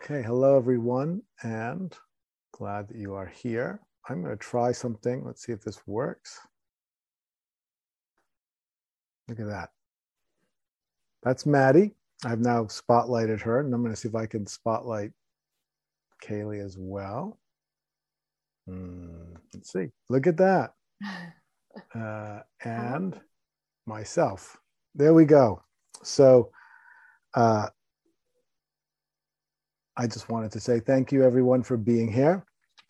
Okay, hello everyone, and glad that you are here. I'm going to try something. Let's see if this works. Look at that. That's Maddie. I've now spotlighted her, and I'm going to see if I can spotlight Kaylee as well. Let's see. Look at that. And myself. There we go. So I just wanted to say thank you, everyone, for being here.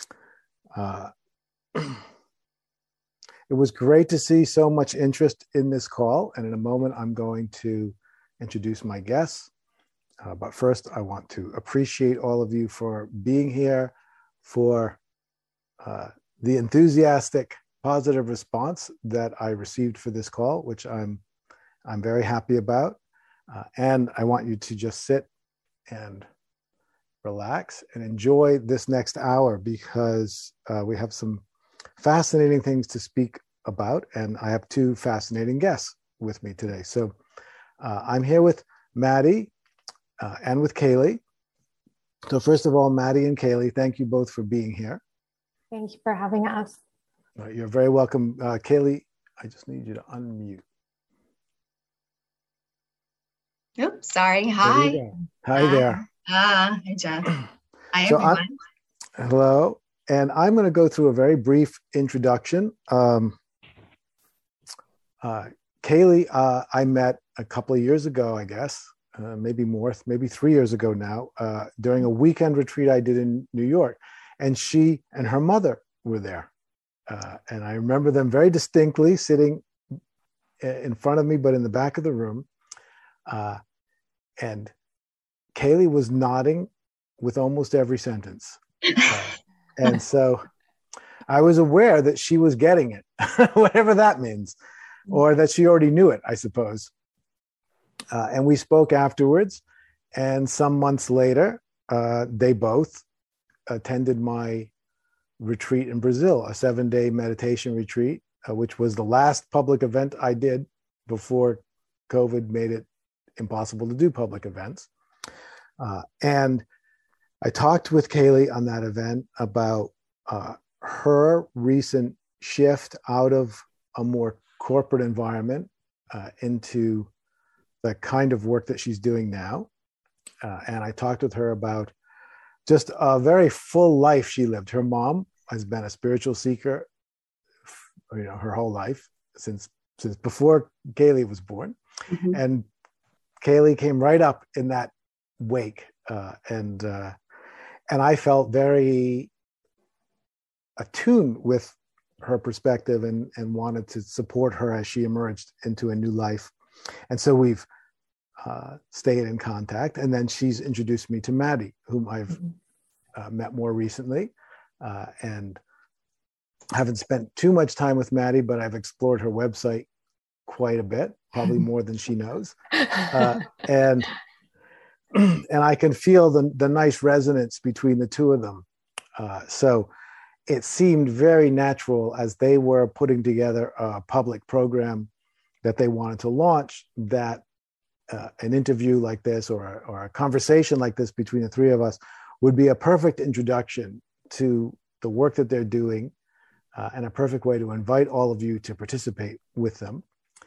It was great to see so much interest in this call. And in a moment, I'm going to introduce my guests. But first, I want to appreciate all of you for being here, for the enthusiastic, positive response that I received for this call, which I'm very happy about. And I want you to just sit and relax and enjoy this next hour, because we have some fascinating things to speak about, and I have two fascinating guests with me today. So I'm here with Maddie and with Kaylee. So first of all, Maddie and Kaylee, thank you both for being here. Thank you for having us. You're very welcome. Kaylee, I just need you to unmute. Oops, sorry. Hi. Hi there. Hi, Jeff. Hi, So everyone. Hello. And I'm going to go through a very brief introduction. Kaylee, I met a couple of years ago, I guess, maybe more, maybe 3 years ago now, during a weekend retreat I did in New York. And she and her mother were there. And I remember them very distinctly sitting in front of me, but in the back of the room. And Kaylee was nodding with almost every sentence. And so I was aware that she was getting it, whatever that means, or that she already knew it, I suppose. And we spoke afterwards. And some months later, they both attended my retreat in Brazil, a 7-day meditation retreat, which was the last public event I did before COVID made it impossible to do public events. And I talked with Kaylee on that event about her recent shift out of a more corporate environment into the kind of work that she's doing now. And I talked with her about just a very full life she lived. Her mom has been a spiritual seeker, her whole life, since before Kaylee was born. Mm-hmm. And Kaylee came right up in that wake. And I felt very attuned with her perspective and wanted to support her as she emerged into a new life. And so we've stayed in contact. And then she's introduced me to Maddie, whom I've met more recently. And haven't spent too much time with Maddie, but I've explored her website quite a bit, probably more than she knows. And I can feel the nice resonance between the two of them. So it seemed very natural, as they were putting together a public program that they wanted to launch, that an interview like this or a conversation like this between the three of us would be a perfect introduction to the work that they're doing, and a perfect way to invite all of you to participate with them.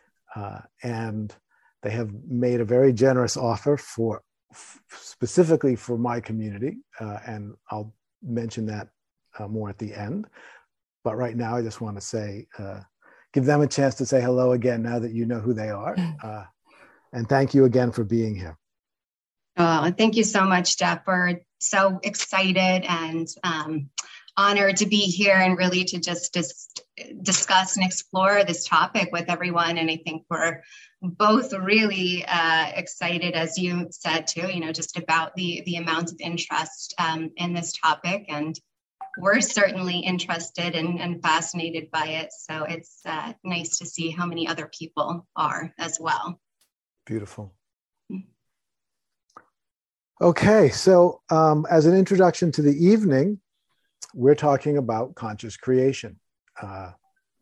And they have made a very generous offer specifically for my community, and I'll mention that more at the end. But right now, I just want to say, give them a chance to say hello again now that you know who they are. And thank you again for being here. Thank you so much, Jeff. We're so excited and honored to be here and really to just discuss and explore this topic with everyone. And I think we're both really excited, as you said too, just about the amount of interest in this topic. And we're certainly interested and fascinated by it. So it's nice to see how many other people are as well. Beautiful. Okay, so as an introduction to the evening, we're talking about conscious creation. And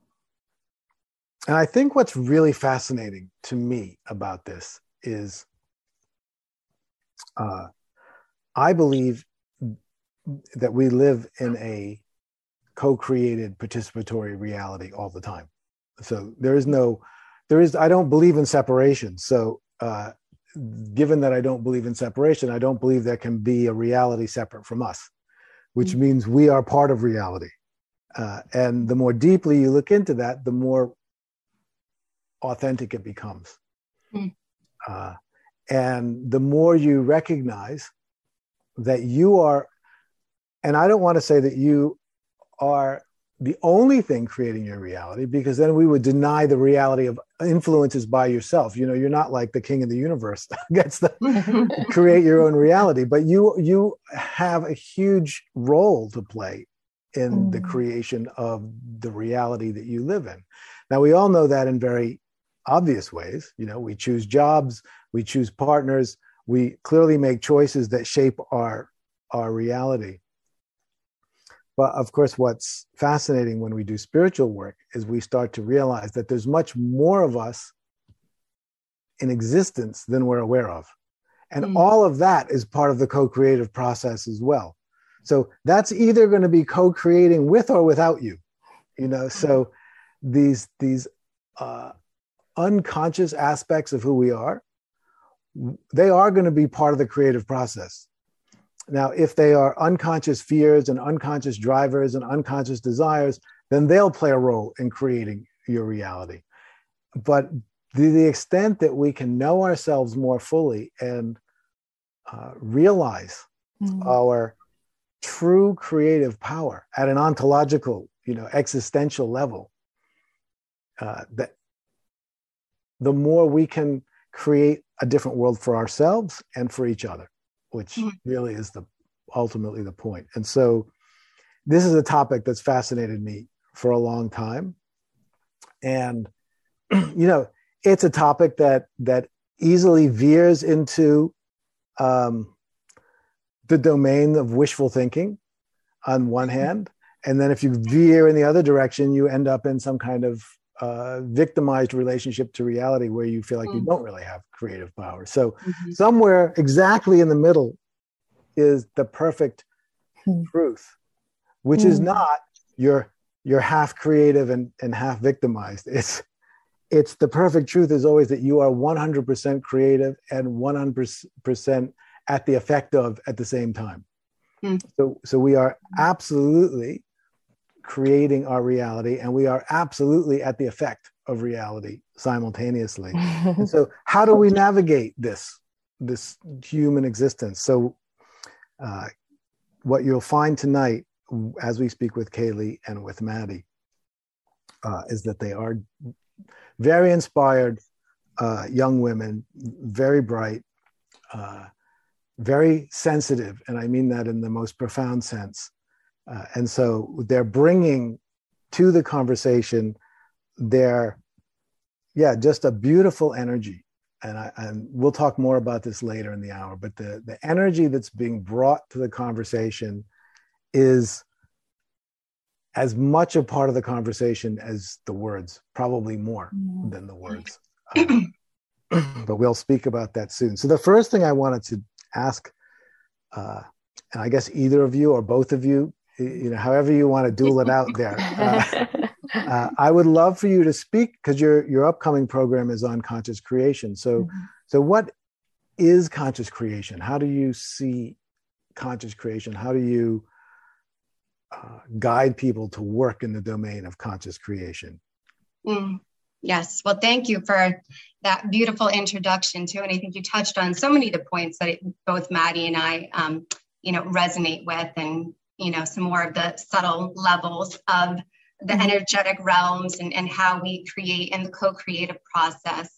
I think what's really fascinating to me about this is I believe that we live in a co-created participatory reality all the time. So I don't believe in separation. So given that I don't believe in separation, I don't believe there can be a reality separate from us, which means we are part of reality. And the more deeply you look into that, the more authentic it becomes. And the more you recognize that you are, and I don't want to say that you are the only thing creating your reality, because then we would deny the reality of influences by yourself. You know, you're not like the king of the universe that gets to create your own reality, but you have a huge role to play in the creation of the reality that you live in. Now, we all know that in very obvious ways. You know, we choose jobs, we choose partners, we clearly make choices that shape our reality. But of course, what's fascinating when we do spiritual work is we start to realize that there's much more of us in existence than we're aware of. And all of that is part of the co-creative process as well. So that's either going to be co-creating with or without you, you know. So these unconscious aspects of who we are, they are going to be part of the creative process. Now, if they are unconscious fears and unconscious drivers and unconscious desires, then they'll play a role in creating your reality. But to the extent that we can know ourselves more fully and realize our true creative power at an ontological, you know, existential level, that the more we can create a different world for ourselves and for each other, which really is ultimately the point. And so this is a topic that's fascinated me for a long time. And, you know, it's a topic that easily veers into the domain of wishful thinking on one hand. And then if you veer in the other direction, you end up in some kind of victimized relationship to reality where you feel like you don't really have creative power. So somewhere exactly in the middle is the perfect truth, which is not you're half creative and half victimized. It's the perfect truth is always that you are 100% creative and 100% at the effect of at the same time. So we are absolutely creating our reality, and we are absolutely at the effect of reality simultaneously. And so how do we navigate this human existence? So what you'll find tonight as we speak with Kaylee and with Maddie is that they are very inspired young women, very bright, very sensitive, and I mean that in the most profound sense. And so they're bringing to the conversation just a beautiful energy. And we'll talk more about this later in the hour, but the energy that's being brought to the conversation is as much a part of the conversation as the words, probably more than the words. But we'll speak about that soon. So the first thing I wanted to ask, and I guess either of you or both of you, you know, however you want to duel it out there. I would love for you to speak, because your upcoming program is on conscious creation. So what is conscious creation? How do you see conscious creation? How do you guide people to work in the domain of conscious creation? Yes. Well, thank you for that beautiful introduction too. And I think you touched on so many of the points that both Maddie and I, resonate with, and, some more of the subtle levels of the energetic realms and how we create in the co-creative process.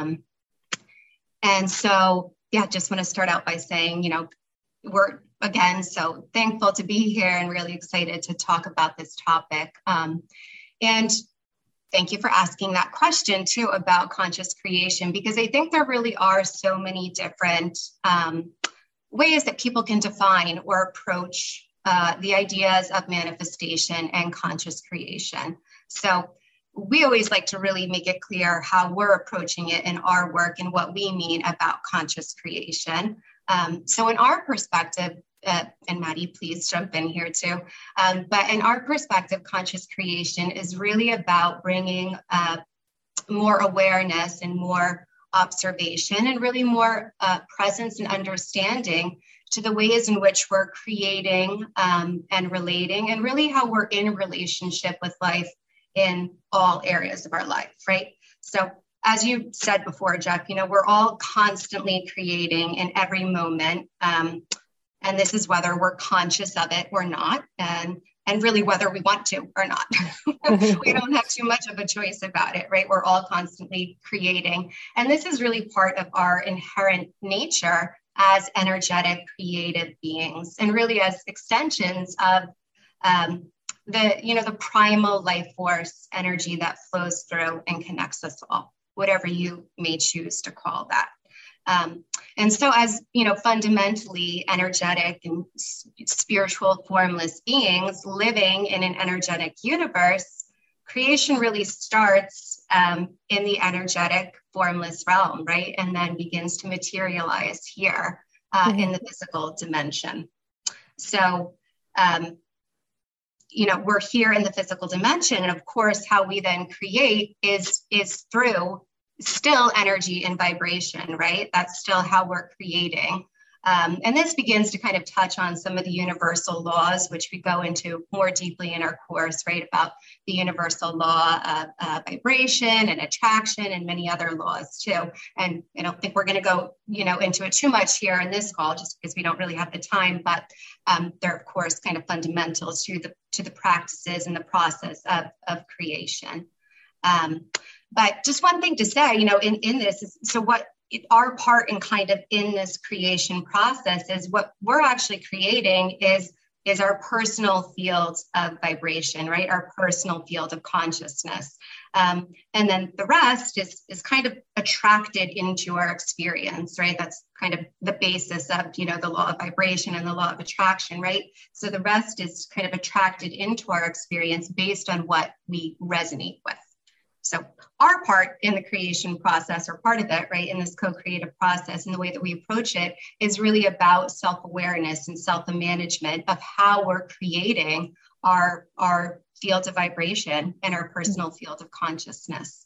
And so, just want to start out by saying, we're again so thankful to be here and really excited to talk about this topic. And thank you for asking that question too about conscious creation, because I think there really are so many different ways that people can define or approach the ideas of manifestation and conscious creation. So we always like to really make it clear how we're approaching it in our work and what we mean about conscious creation. So in our perspective, and Maddie, please jump in here too. But in our perspective, conscious creation is really about bringing more awareness and more observation and really more presence and understanding to the ways in which we're creating and relating, and really how we're in relationship with life in all areas of our life, right? So as you said before, Jeff, we're all constantly creating in every moment. And this is whether we're conscious of it or not, and really whether we want to or not. We don't have too much of a choice about it, right? We're all constantly creating. And this is really part of our inherent nature as energetic, creative beings, and really as extensions of the primal life force energy that flows through and connects us all, whatever you may choose to call that. And so as, fundamentally energetic and spiritual formless beings living in an energetic universe, creation really starts in the energetic formless realm, right? And then begins to materialize here in the physical dimension. So, we're here in the physical dimension. And of course, how we then create is through still energy and vibration, right? That's still how we're creating. And this begins to kind of touch on some of the universal laws, which we go into more deeply in our course, right? About the universal law of vibration and attraction and many other laws too. And I don't think we're going to go, into it too much here in this call, just because we don't really have the time, but they're of course kind of fundamentals to the practices and the process of creation. But just one thing to say, in this is, so what our part in kind of in this creation process is what we're actually creating is our personal field of vibration, right? Our personal field of consciousness. And then the rest is kind of attracted into our experience, right? That's kind of the basis of, the law of vibration and the law of attraction, right? So the rest is kind of attracted into our experience based on what we resonate with. So our part in the creation process, or part of it, right, in this co-creative process and the way that we approach it is really about self-awareness and self-management of how we're creating our fields of vibration and our personal field of consciousness.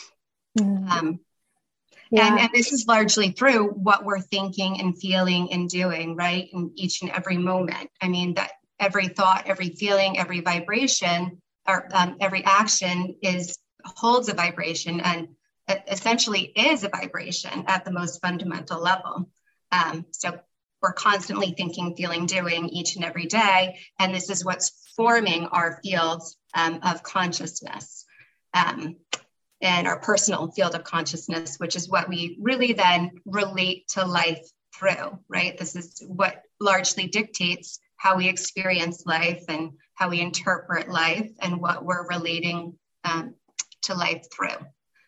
And this is largely through what we're thinking and feeling and doing, right, in each and every moment. I mean, that every thought, every feeling, every vibration, or every action holds a vibration and essentially is a vibration at the most fundamental level. So we're constantly thinking, feeling, doing each and every day. And this is what's forming our fields of consciousness and our personal field of consciousness, which is what we really then relate to life through, right? This is what largely dictates how we experience life and how we interpret life and what we're relating to life through.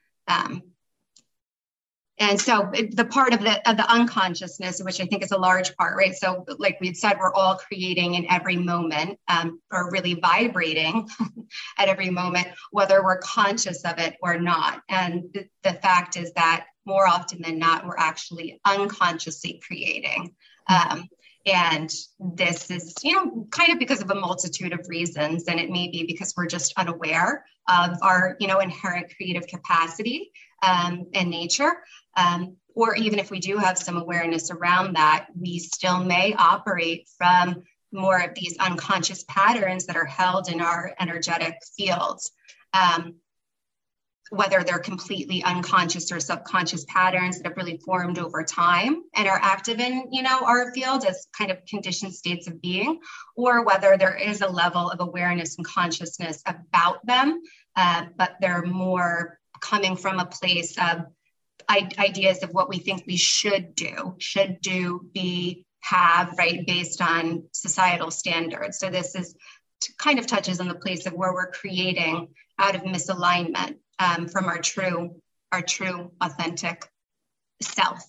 And so the part of the unconsciousness, which I think is a large part, right? So like we said, we're all creating in every moment, or really vibrating at every moment, whether we're conscious of it or not. And the fact is that more often than not, we're actually unconsciously creating. And this is, kind of because of a multitude of reasons. And it may be because we're just unaware of our, inherent creative capacity and nature. Or even if we do have some awareness around that, we still may operate from more of these unconscious patterns that are held in our energetic fields. Whether they're completely unconscious or subconscious patterns that have really formed over time and are active in, our field as kind of conditioned states of being, or whether there is a level of awareness and consciousness about them, but they're more coming from a place of ideas of what we think we should do, be, have, right, based on societal standards. So this is kind of touches on the place of where we're creating out of misalignment. From our true authentic self.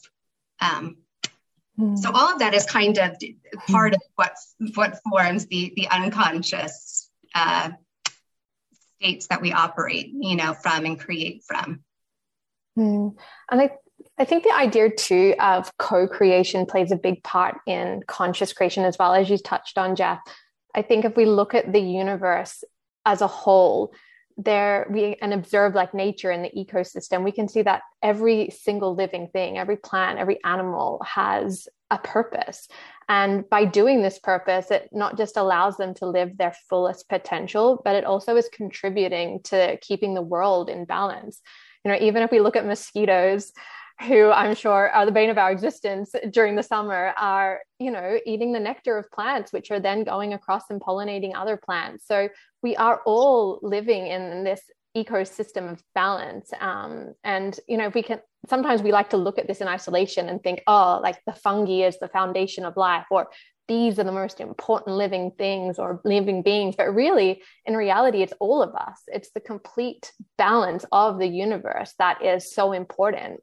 So all of that is kind of part of what forms the unconscious states that we operate, from and create from. And I I think the idea too of co-creation plays a big part in conscious creation as well, as you touched on, Jeff. I think if we look at the universe as a whole, and observe like nature and the ecosystem, we can see that every single living thing, every plant, every animal has a purpose. And by doing this purpose, it not just allows them to live their fullest potential, but it also is contributing to keeping the world in balance. Even if we look at mosquitoes, who I'm sure are the bane of our existence during the summer, are, eating the nectar of plants, which are then going across and pollinating other plants. So we are all living in this ecosystem of balance. And, sometimes we like to look at this in isolation and think, oh, like the fungi is the foundation of life, or these are the most important living things or living beings. But really, in reality, it's all of us. It's the complete balance of the universe that is so important.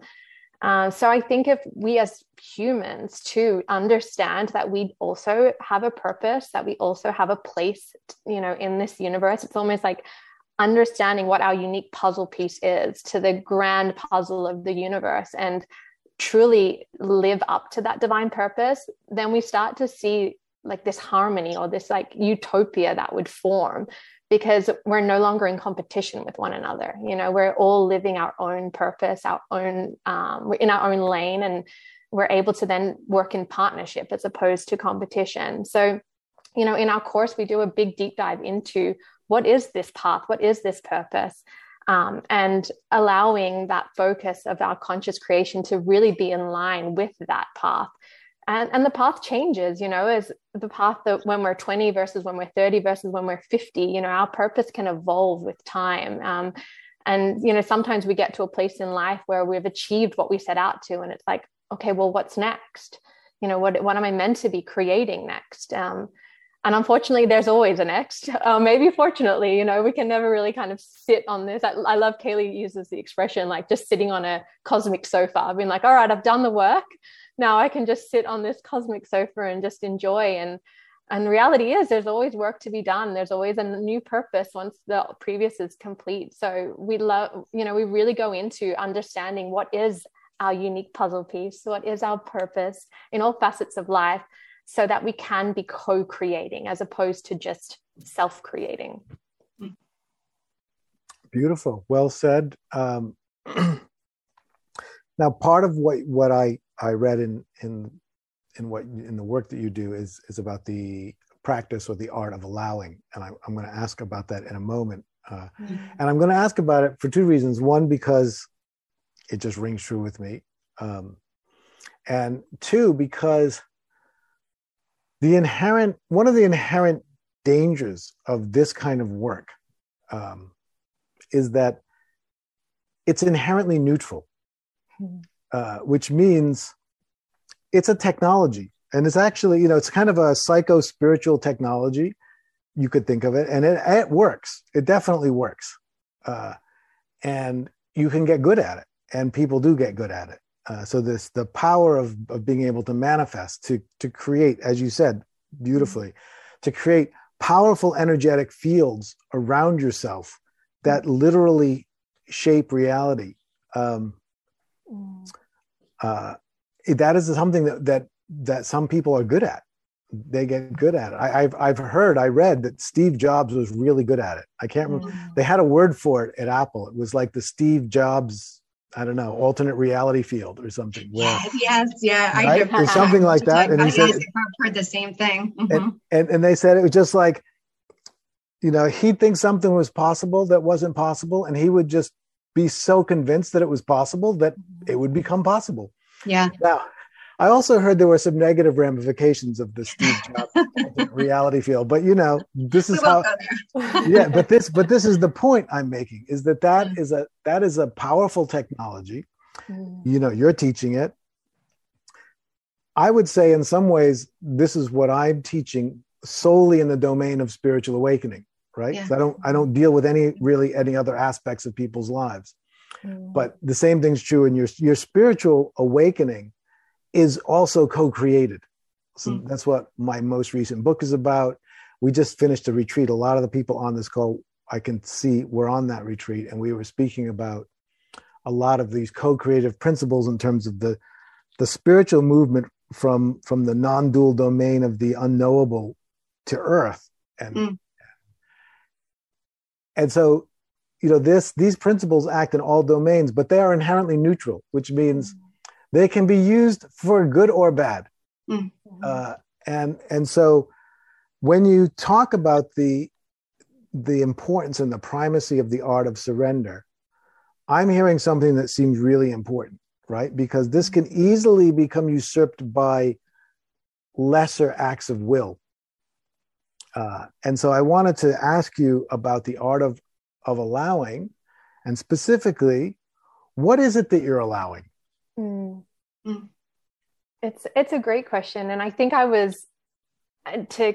So I think if we as humans too understand that we also have a purpose, that we also have a place, in this universe, it's almost like understanding what our unique puzzle piece is to the grand puzzle of the universe, and truly live up to that divine purpose, then we start to see like this harmony or this like utopia that would form, because we're no longer in competition with one another. We're all living our own purpose, we're in our own lane, and we're able to then work in partnership as opposed to competition. So, in our course, we do a big deep dive into what is this path? What is this purpose? And allowing that focus of our conscious creation to really be in line with that path. And the path changes, as the path that when we're 20 versus when we're 30 versus when we're 50, our purpose can evolve with time. And sometimes we get to a place in life where we've achieved what we set out to, and it's like, okay, well, what's next? What am I meant to be creating next? And unfortunately, there's always a next. Maybe fortunately, we can never really kind of sit on this. I love Kaylee uses the expression, like just sitting on a cosmic sofa. I've been like, all right, I've done the work. Now I can just sit on this cosmic sofa and just enjoy. And the reality is there's always work to be done. There's always a new purpose once the previous is complete. So we really go into understanding what is our unique puzzle piece, what is our purpose in all facets of life, so that we can be co-creating as opposed to just self-creating. Beautiful. Well said. Now, part of what I read in the work that you do is about the practice or the art of allowing. And I'm going to ask about that in a moment. And I'm going to ask about it for two reasons. One, because it just rings true with me. And two, because one of the inherent dangers of this kind of work is that it's inherently neutral, which means it's a technology. And it's actually, it's kind of a psycho-spiritual technology, you could think of it. And it works. It definitely works. And you can get good at it. And people do get good at it. So the power of being able to manifest, to create, as you said beautifully, to create powerful energetic fields around yourself that literally shape reality. That is something that some people are good at. They get good at it. I read that Steve Jobs was really good at it. I can't remember. They had a word for it at Apple. It was like the Steve Jobs, I don't know, alternate reality field or something. Yes, yeah. Right? Or something like that. And he said, I've heard the same thing. And they said it was just like, he'd think something was possible that wasn't possible, and he would just be so convinced that it was possible that it would become possible. Yeah. Now, I also heard there were some negative ramifications of the Steve Jobs alternate reality field, but this is how. Yeah, but this is the point I'm making, is that is a powerful technology. You're teaching it. I would say in some ways this is what I'm teaching solely in the domain of spiritual awakening, right? Yeah. I don't deal with any other aspects of people's lives. But the same thing's true in your spiritual awakening is also co-created. So that's what my most recent book is about. We just finished a retreat. A lot of the people on this call, I can see, were on that retreat, and we were speaking about a lot of these co-creative principles in terms of the spiritual movement from the non-dual domain of the unknowable to earth. And so, these principles act in all domains, but they are inherently neutral, which means they can be used for good or bad. And so when you talk about the importance and the primacy of the art of surrender, I'm hearing something that seems really important, right? Because this can easily become usurped by lesser acts of will. And so I wanted to ask you about the art of allowing, and specifically, what is it that you're allowing? It's a great question. And I think I was, to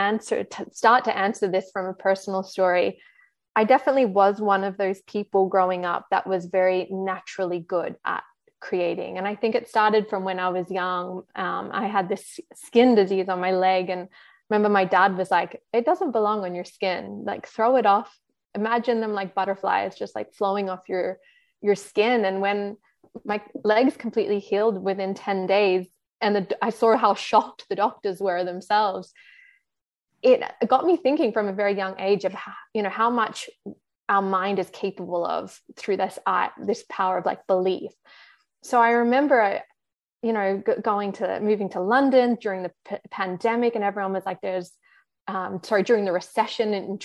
start to answer this from a personal story, I definitely was one of those people growing up that was very naturally good at creating. And I think it started from when I was young. I had this skin disease on my leg, and remember my dad was like, it doesn't belong on your skin, like throw it off. Imagine them like butterflies, just like flowing off your skin. And when my legs completely healed within 10 days, and I saw how shocked the doctors were themselves, it got me thinking from a very young age of how much our mind is capable of through this power of like belief. So I remember, moving to London during the pandemic, and everyone was like, during the recession in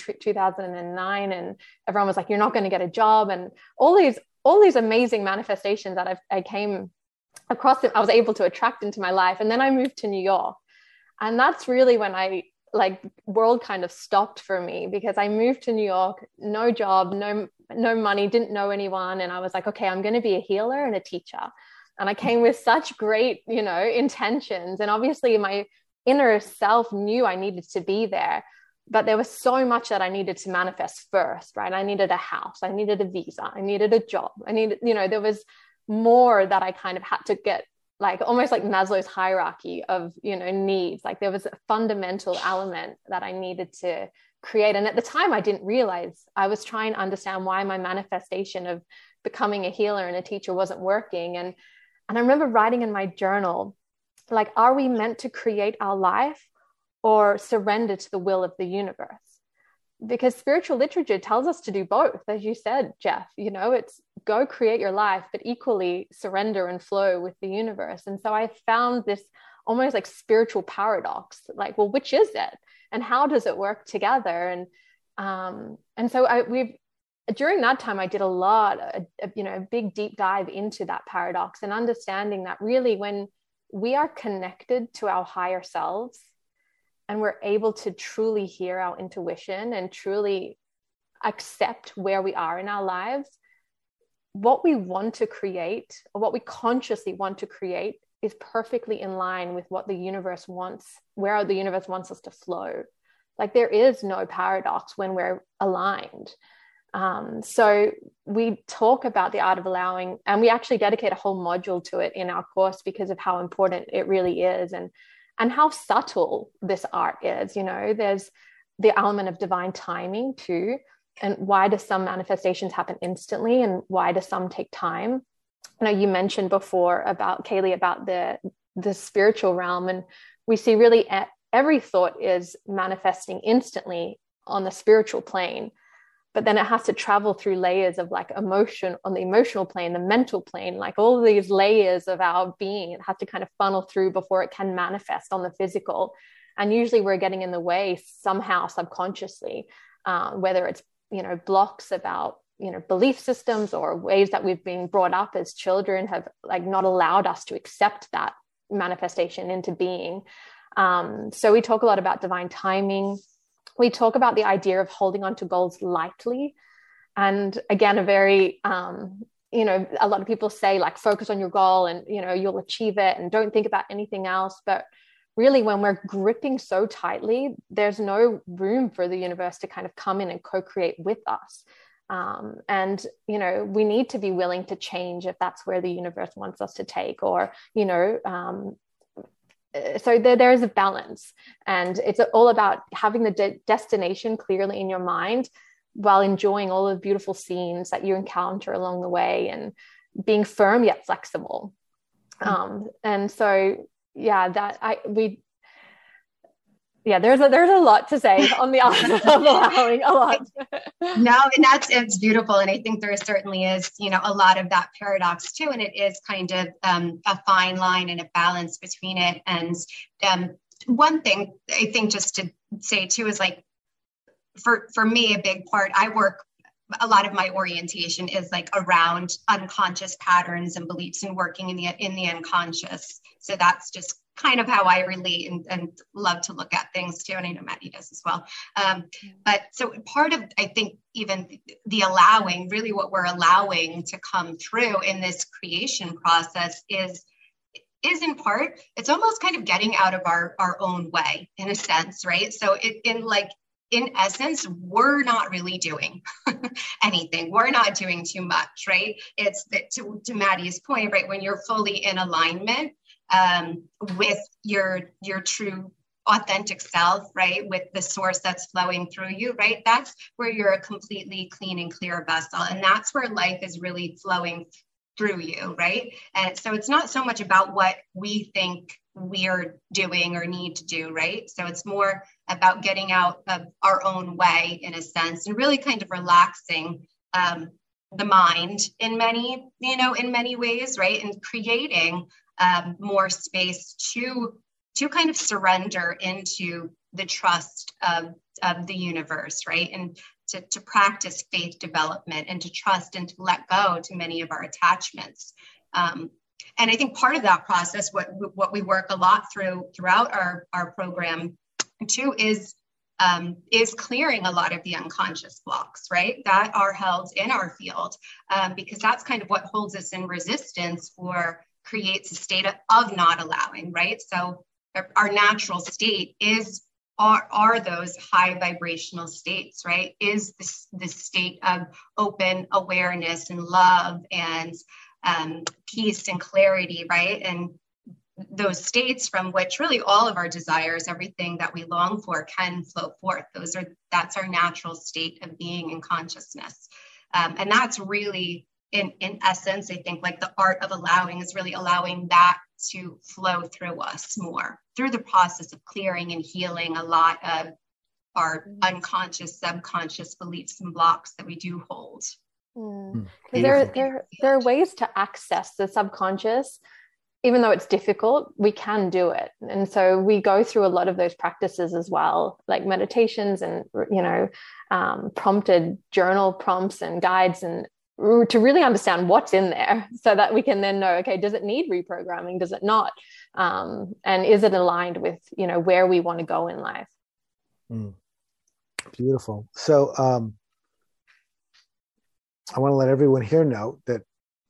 2009, and everyone was like, you're not going to get a job, and all these amazing manifestations that I came across, I was able to attract into my life. And then I moved to New York, and that's really when world kind of stopped for me, because I moved to New York, no job, no money, didn't know anyone. And I was like, okay, I'm going to be a healer and a teacher. And I came with such great, intentions. And obviously my inner self knew I needed to be there, but there was so much that I needed to manifest first, right? I needed a house, I needed a visa, I needed a job. There was more that I kind of had to get, like almost like Maslow's hierarchy of, needs. Like there was a fundamental element that I needed to create. And at the time I didn't realize. I was trying to understand why my manifestation of becoming a healer and a teacher wasn't working. And I remember writing in my journal, like, are we meant to create our life or surrender to the will of the universe? Because spiritual literature tells us to do both. As you said, Jeff, it's go create your life, but equally surrender and flow with the universe. And so I found this almost like spiritual paradox, like, well, which is it? And how does it work together? And so during that time, I did a big deep dive into that paradox, and understanding that really when we are connected to our higher selves, and we're able to truly hear our intuition and truly accept where we are in our lives, what we want to create, or what we consciously want to create, is perfectly in line with what the universe wants, where the universe wants us to flow. Like there is no paradox when we're aligned. So we talk about the art of allowing, and we actually dedicate a whole module to it in our course because of how important it really is, and how subtle this art is. There's the element of divine timing too. And why do some manifestations happen instantly, and why do some take time? You mentioned before about Kaylee, about the spiritual realm, and we see really every thought is manifesting instantly on the spiritual plane, but then it has to travel through layers of like emotion on the emotional plane, the mental plane, like all of these layers of our being. It has to kind of funnel through before it can manifest on the physical. And usually we're getting in the way somehow subconsciously, whether it's, blocks about, belief systems, or ways that we've been brought up as children have like not allowed us to accept that manifestation into being. So we talk a lot about divine timing. We talk about the idea of holding on to goals lightly. And again, a very, a lot of people say like, focus on your goal and, you'll achieve it, and don't think about anything else. But really, when we're gripping so tightly, there's no room for the universe to kind of come in and co-create with us. And, we need to be willing to change if that's where the universe wants us to take, or, so there is a balance, and it's all about having the destination clearly in your mind, while enjoying all the beautiful scenes that you encounter along the way, and being firm yet flexible. And so, there's a lot to say on the art of allowing a lot. No, and it's beautiful. And I think there certainly is, a lot of that paradox too. And it is kind of a fine line and a balance between it. And one thing I think just to say too is like, for me, a big part, a lot of my orientation is like around unconscious patterns and beliefs and working in the unconscious. So that's just kind of how I relate and love to look at things too. And I know Maddie does as well. But so part of, I think, even the allowing, really what we're allowing to come through in this creation process is in part, it's almost kind of getting out of our own way in a sense, right? So in essence, we're not really doing anything. We're not doing too much, right? It's that to Maddie's point, right? When you're fully in alignment with your true authentic self, right? With the source that's flowing through you, right? That's where you're a completely clean and clear vessel. And that's where life is really flowing through you, right? And so it's not so much about what we think we're doing or need to do, right? So it's more about getting out of our own way in a sense, and really kind of relaxing the mind in many ways, right? And creating more space to kind of surrender into the trust of the universe, right? And to practice faith development and to trust and to let go to many of our attachments. And I think part of that process, what we work a lot throughout our program too, is clearing a lot of the unconscious blocks, right, that are held in our field, because that's kind of what holds us in resistance or creates a state of not allowing, right? So our natural state are those high vibrational states, right? Is this state of open awareness and love and peace and clarity, right? And those states from which really all of our desires, everything that we long for, can flow forth. That's our natural state of being and consciousness. And that's really, in essence, I think like the art of allowing is really allowing that to flow through us more through the process of clearing and healing a lot of our unconscious, subconscious beliefs and blocks that we do hold. There are ways to access the subconscious. Even though it's difficult, we can do it. And so we go through a lot of those practices as well, like meditations and, prompted journal prompts and guides, and to really understand what's in there so that we can then know, okay, does it need reprogramming? Does it not? And is it aligned with, where we want to go in life? Beautiful. So I want to let everyone here know that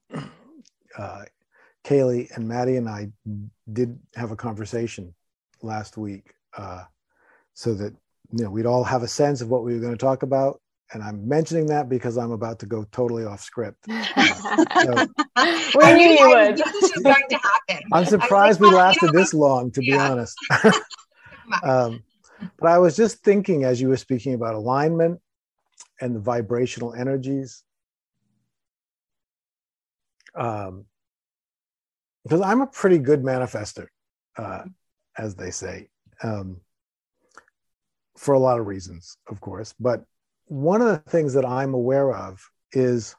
Kaylee and Maddie and I did have a conversation last week, so that we'd all have a sense of what we were going to talk about. And I'm mentioning that because I'm about to go totally off script. We knew you would. This was going to happen. I'm surprised we lasted this long, to be honest. But I was just thinking, as you were speaking about alignment and the vibrational energies, because I'm a pretty good manifester, as they say, for a lot of reasons, of course. But one of the things that I'm aware of is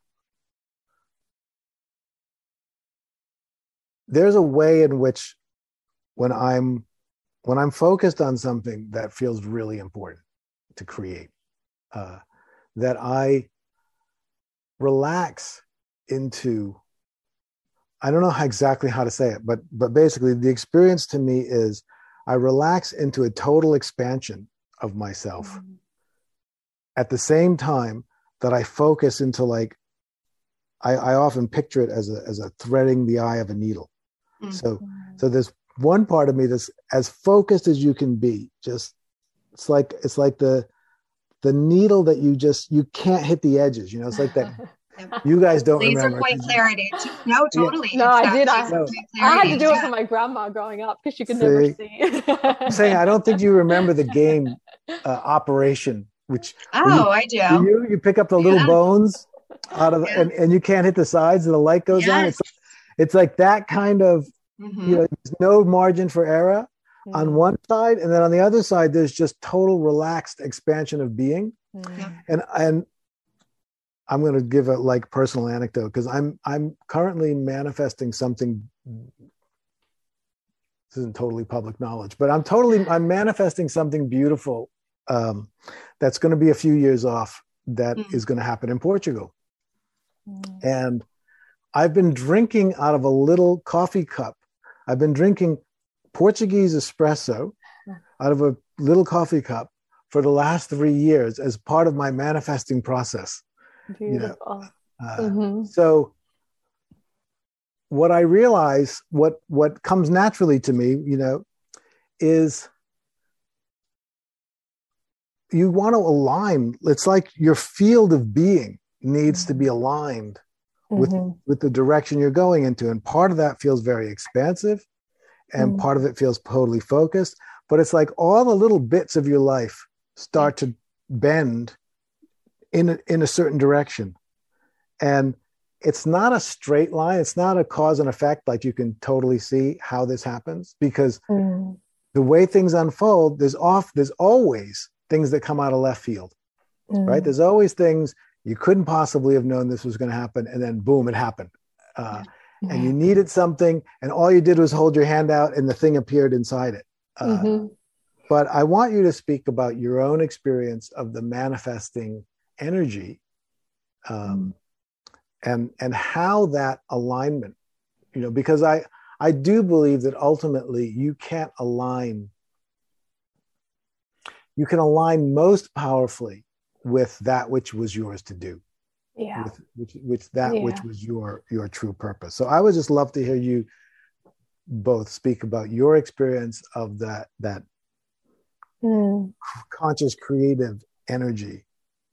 there's a way in which when I'm focused on something that feels really important to create, that I relax into, I don't know exactly how to say it, but basically the experience to me is I relax into a total expansion of myself at the same time that I focus into, like, I often picture it as a threading the eye of a needle. So there's one part of me that's as focused as you can be. Just it's like the needle that you can't hit the edges. It's like that. You guys don't laser remember. Point clarity. No, totally. No, I did. I had to do it for my grandma growing up because she could never see. I'm saying I don't think you remember the game Operation which I do. You pick up the little bones out of and you can't hit the sides and the light goes on. It's like that kind of, there's no margin for error on one side, and then on the other side there's just total relaxed expansion of being. And I'm going to give a like personal anecdote, because I'm currently manifesting something. This isn't totally public knowledge, but I'm manifesting something beautiful that's going to be a few years off, that is going to happen in Portugal. And I've been drinking out of a little coffee cup. I've been drinking Portuguese espresso out of a little coffee cup for the last 3 years as part of my manifesting process. Beautiful. So what I realize, what comes naturally to me, is you want to align. It's like your field of being needs to be aligned with the direction you're going into. And part of that feels very expansive, and part of it feels totally focused. But it's like all the little bits of your life start to bend in a certain direction. And it's not a straight line. It's not a cause and effect, like you can totally see how this happens, because the way things unfold, there's always things that come out of left field, right? There's always things you couldn't possibly have known this was going to happen, and then boom, it happened. And you needed something, and all you did was hold your hand out, and the thing appeared inside it. But I want you to speak about your own experience of the manifesting energy, and how that alignment, because I do believe that ultimately you can't align. You can align most powerfully with that which was yours to do. Which was your true purpose. So I would just love to hear you both speak about your experience of that conscious creative energy.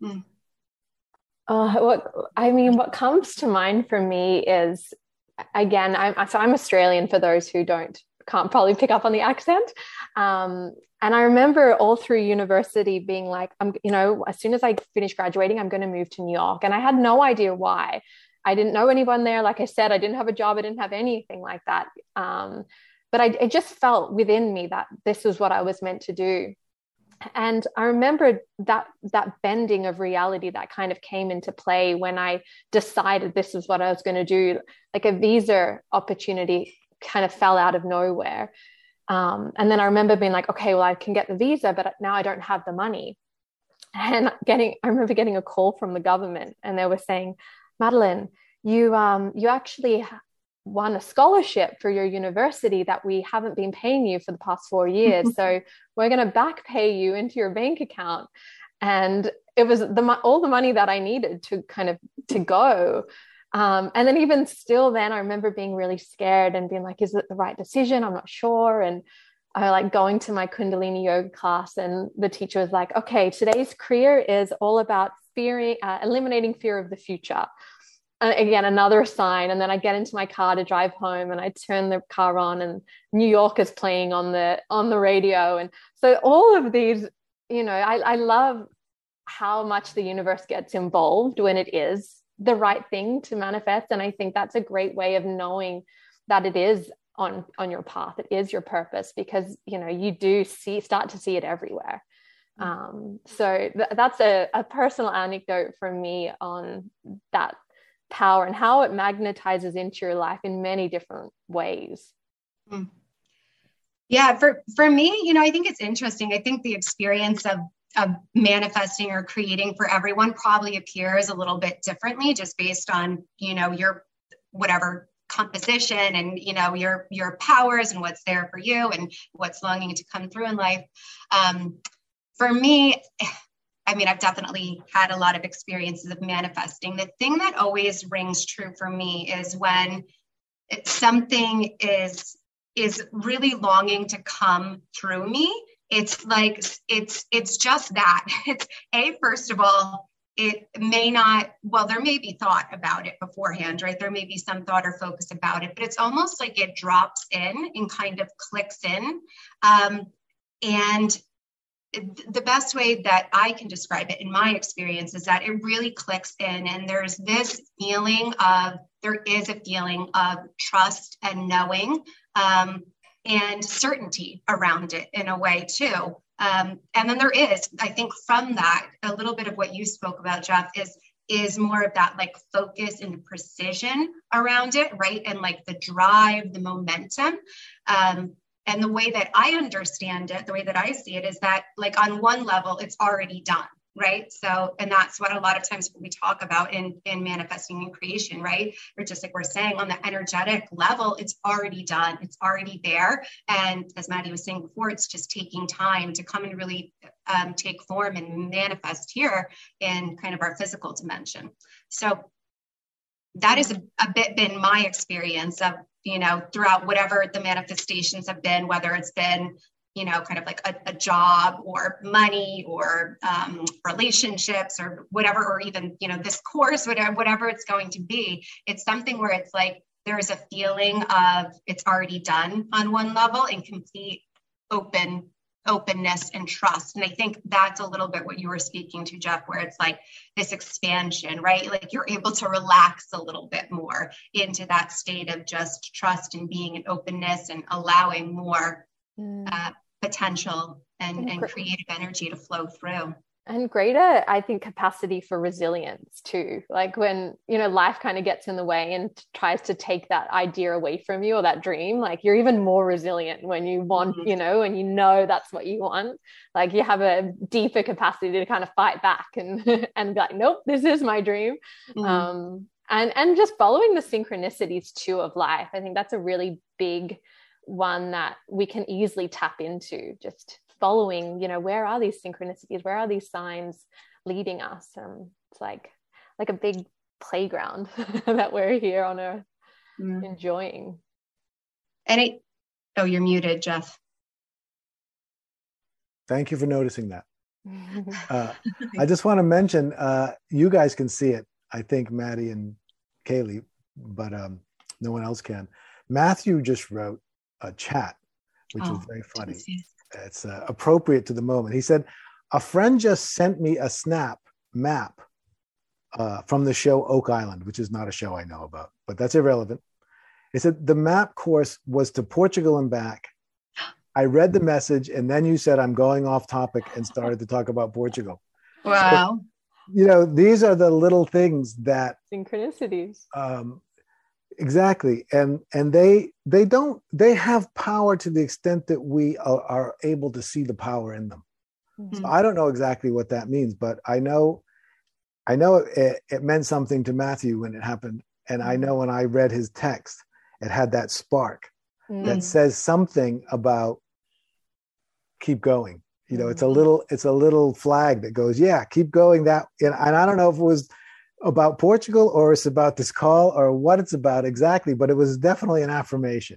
What comes to mind for me is, again, I'm Australian, for those who can't probably pick up on the accent. And I remember all through university being like, as soon as I finish graduating, I'm going to move to New York. And I had no idea why. I didn't know anyone there. Like I said, I didn't have a job. I didn't have anything like that. But I just felt within me that this was what I was meant to do. And I remember that bending of reality that kind of came into play when I decided this is what I was going to do. Like a visa opportunity kind of fell out of nowhere. And then I remember being like, okay, well, I can get the visa, but now I don't have the money. And I remember getting a call from the government, and they were saying, Madeline, you actually won a scholarship for your university that we haven't been paying you for the past 4 years. So we're going to back pay you into your bank account. And it was all the money that I needed to go. And then even still then, I remember being really scared and being like, is it the right decision? I'm not sure. And I like going to my Kundalini yoga class, and the teacher was like, okay, today's Kriya is all about eliminating fear of the future. And again, another sign. And then I get into my car to drive home, and I turn the car on, and New York is playing on the radio. And so all of these, I love how much the universe gets involved when it is the right thing to manifest. And I think that's a great way of knowing that it is on your path. It is your purpose, because, you do start to see it everywhere. So that's a personal anecdote from me on that power and how it magnetizes into your life in many different ways. Yeah, for me, I think it's interesting. I think the experience of manifesting or creating for everyone probably appears a little bit differently, just based on, your whatever composition and, your powers and what's there for you and what's longing to come through in life. For me, I've definitely had a lot of experiences of manifesting. The thing that always rings true for me is when something is really longing to come through me. It's like, it's just that. It's first of all, it may not, there may be thought about it beforehand, right? There may be some thought or focus about it, but it's almost like it drops in and kind of clicks in. And the best way that I can describe it in my experience is that it really clicks in, and there is a feeling of trust and knowing, and certainty around it in a way too. And then there is, I think from that, a little bit of what you spoke about, Jeff, is more of that like focus and precision around it, right? And like the drive, the momentum. And the way that I understand it, the way that I see it is that like on one level, it's already done, right? So, and that's what a lot of times we talk about in manifesting and creation, right? Or just like we're saying on the energetic level, it's already done, it's already there. And as Maddie was saying before, it's just taking time to come and really take form and manifest here in kind of our physical dimension. So that is a bit been my experience of, throughout whatever the manifestations have been, whether it's been, kind of like a job or money or relationships or whatever, or even, this course, whatever it's going to be. It's something where it's like, there's a feeling of it's already done on one level and complete openness and trust. And I think that's a little bit what you were speaking to, Jeff, where it's like this expansion, right? Like you're able to relax a little bit more into that state of just trust and being in openness and allowing more potential and creative energy to flow through. And greater, I think, capacity for resilience too. Like when, life kind of gets in the way and tries to take that idea away from you or that dream, like you're even more resilient when you want, and that's what you want. Like you have a deeper capacity to kind of fight back and be like, nope, this is my dream. And just following the synchronicities too of life. I think that's a really big one that we can easily tap into, just following, where are these synchronicities? Where are these signs leading us? It's like a big playground that we're here on Earth enjoying. You're muted, Jeff. Thank you for noticing that. I just want to mention, you guys can see it. I think Maddie and Kaylee, but no one else can. Matthew just wrote a chat, which is very funny. It's appropriate to the moment. He said, a friend just sent me a map from the show Oak Island, which is not a show I know about, but that's irrelevant. He said, the map course was to Portugal and back. I read the message, and then you said, I'm going off topic and started to talk about Portugal. Wow. So, these are the little things that... synchronicities. Exactly. And they have power to the extent that we are able to see the power in them. So I don't know exactly what that means, but I know it meant something to Matthew when it happened. And I know when I read his text, it had that spark that says something about keep going. It's a little flag that goes, yeah, keep going that. And I don't know if it was about Portugal or it's about this call or what it's about exactly, but it was definitely an affirmation.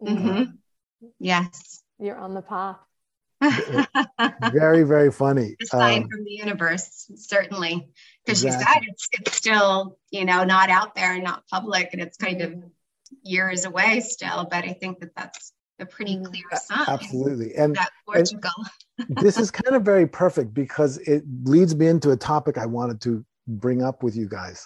Yes. You're on the path. Very, very funny. A sign from the universe, certainly. Because you said it's still, not out there and not public, and it's kind of years away still, but I think that's a pretty clear sign. Absolutely. And that Portugal. This is kind of very perfect because it leads me into a topic I wanted to bring up with you guys,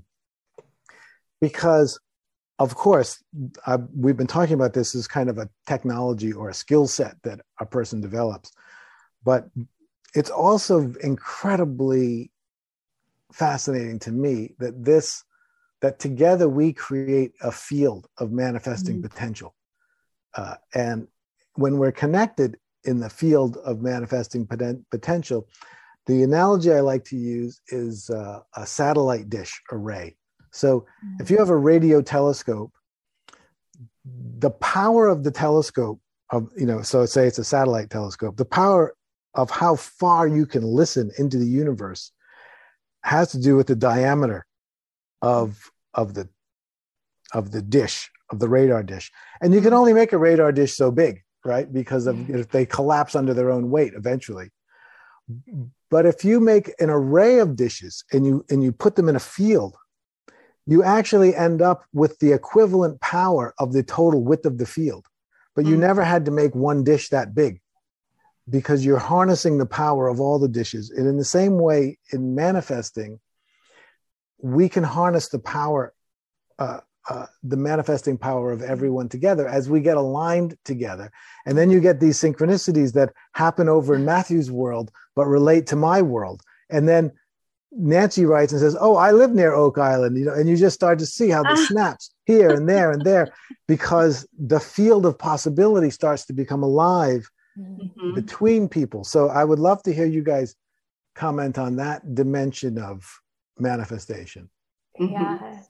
because of course we've been talking about this as kind of a technology or a skill set that a person develops, but it's also incredibly fascinating to me that together we create a field of manifesting potential, and when we're connected in the field of manifesting potential, the analogy I like to use is a satellite dish array. So if you have a radio telescope, the power of the telescope, so say it's a satellite telescope, the power of how far you can listen into the universe has to do with the diameter of the dish, of the radar dish. And you can only make a radar dish so big, right? Because if they collapse under their own weight eventually. But if you make an array of dishes and you put them in a field, you actually end up with the equivalent power of the total width of the field. But you never had to make one dish that big. because you're harnessing the power of all the dishes. And in the same way, in manifesting, we can harness the power, the manifesting power of everyone together as we get aligned together. And then you get these synchronicities that happen over in Matthew's world, but relate to my world. And then Nancy writes and says, oh, I live near Oak Island, and you just start to see how the snaps here and there and there, because the field of possibility starts to become alive between people. So I would love to hear you guys comment on that dimension of manifestation. Yeah.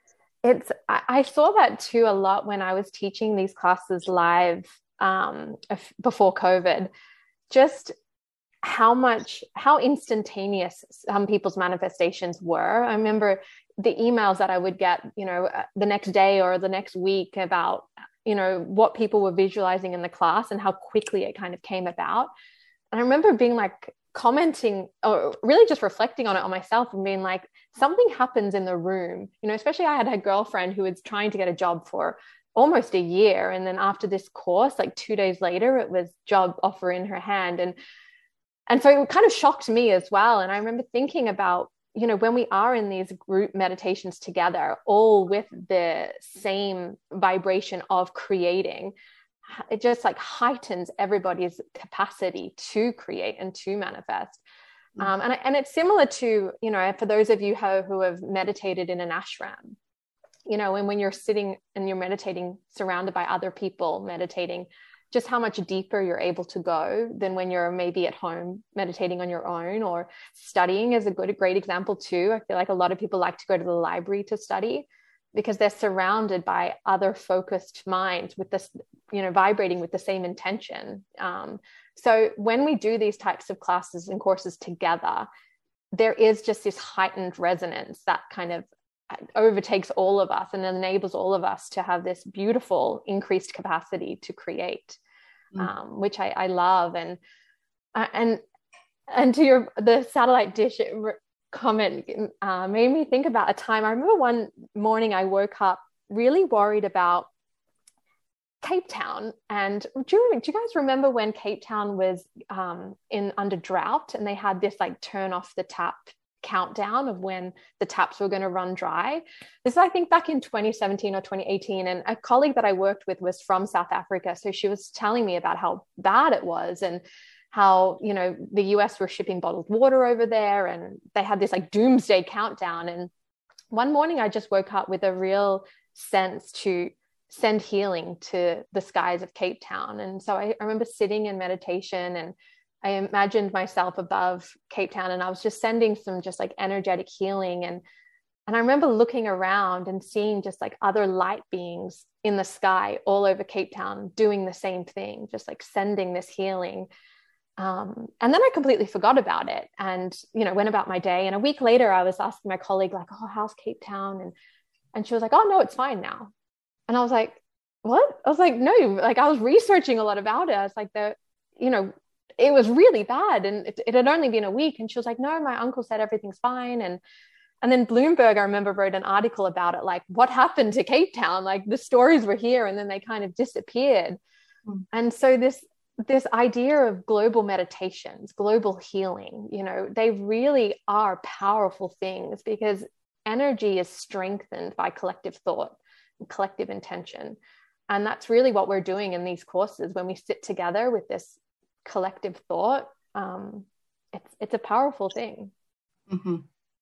I saw that too a lot when I was teaching these classes live before COVID, just how instantaneous some people's manifestations were. I remember the emails that I would get, the next day or the next week about, what people were visualizing in the class and how quickly it kind of came about. And I remember being like commenting or really just reflecting on it on myself and being like, something happens in the room, especially I had a girlfriend who was trying to get a job for almost a year. And then after this course, like 2 days later, it was job offer in her hand. And so it kind of shocked me as well. And I remember thinking about, when we are in these group meditations together, all with the same vibration of creating, it just like heightens everybody's capacity to create and to manifest. And it's similar to, for those of you who have meditated in an ashram, and when you're sitting and you're meditating surrounded by other people meditating, just how much deeper you're able to go than when you're maybe at home meditating on your own, or studying is a great example too. I feel like a lot of people like to go to the library to study because they're surrounded by other focused minds with this, vibrating with the same intention. So when we do these types of classes and courses together, there is just this heightened resonance that kind of overtakes all of us and enables all of us to have this beautiful increased capacity to create, which I love. And to the satellite dish comment made me think about a time. I remember one morning I woke up really worried about Cape Town. And do you guys remember when Cape Town was under drought and they had this like turn off the tap countdown of when the taps were going to run dry? This is, I think, back in 2017 or 2018. And a colleague that I worked with was from South Africa. So she was telling me about how bad it was and how, the US were shipping bottled water over there and they had this like doomsday countdown. And one morning I just woke up with a real sense to send healing to the skies of Cape Town. And so I remember sitting in meditation and I imagined myself above Cape Town and I was just sending some just like energetic healing. And I remember looking around and seeing just like other light beings in the sky all over Cape Town doing the same thing, just like sending this healing. And then I completely forgot about it and, went about my day. And a week later, I was asking my colleague like, oh, how's Cape Town? And she was like, oh, no, it's fine now. And I was like, what? I was like, no, like I was researching a lot about it. I was like, it was really bad. And it had only been a week. And she was like, no, my uncle said everything's fine. And then Bloomberg, I remember, wrote an article about it, like what happened to Cape Town? Like the stories were here and then they kind of disappeared. And so this idea of global meditations, global healing, they really are powerful things because energy is strengthened by collective thought and collective intention. And that's really what we're doing in these courses when we sit together with this collective thought. It's a powerful thing. Mm-hmm.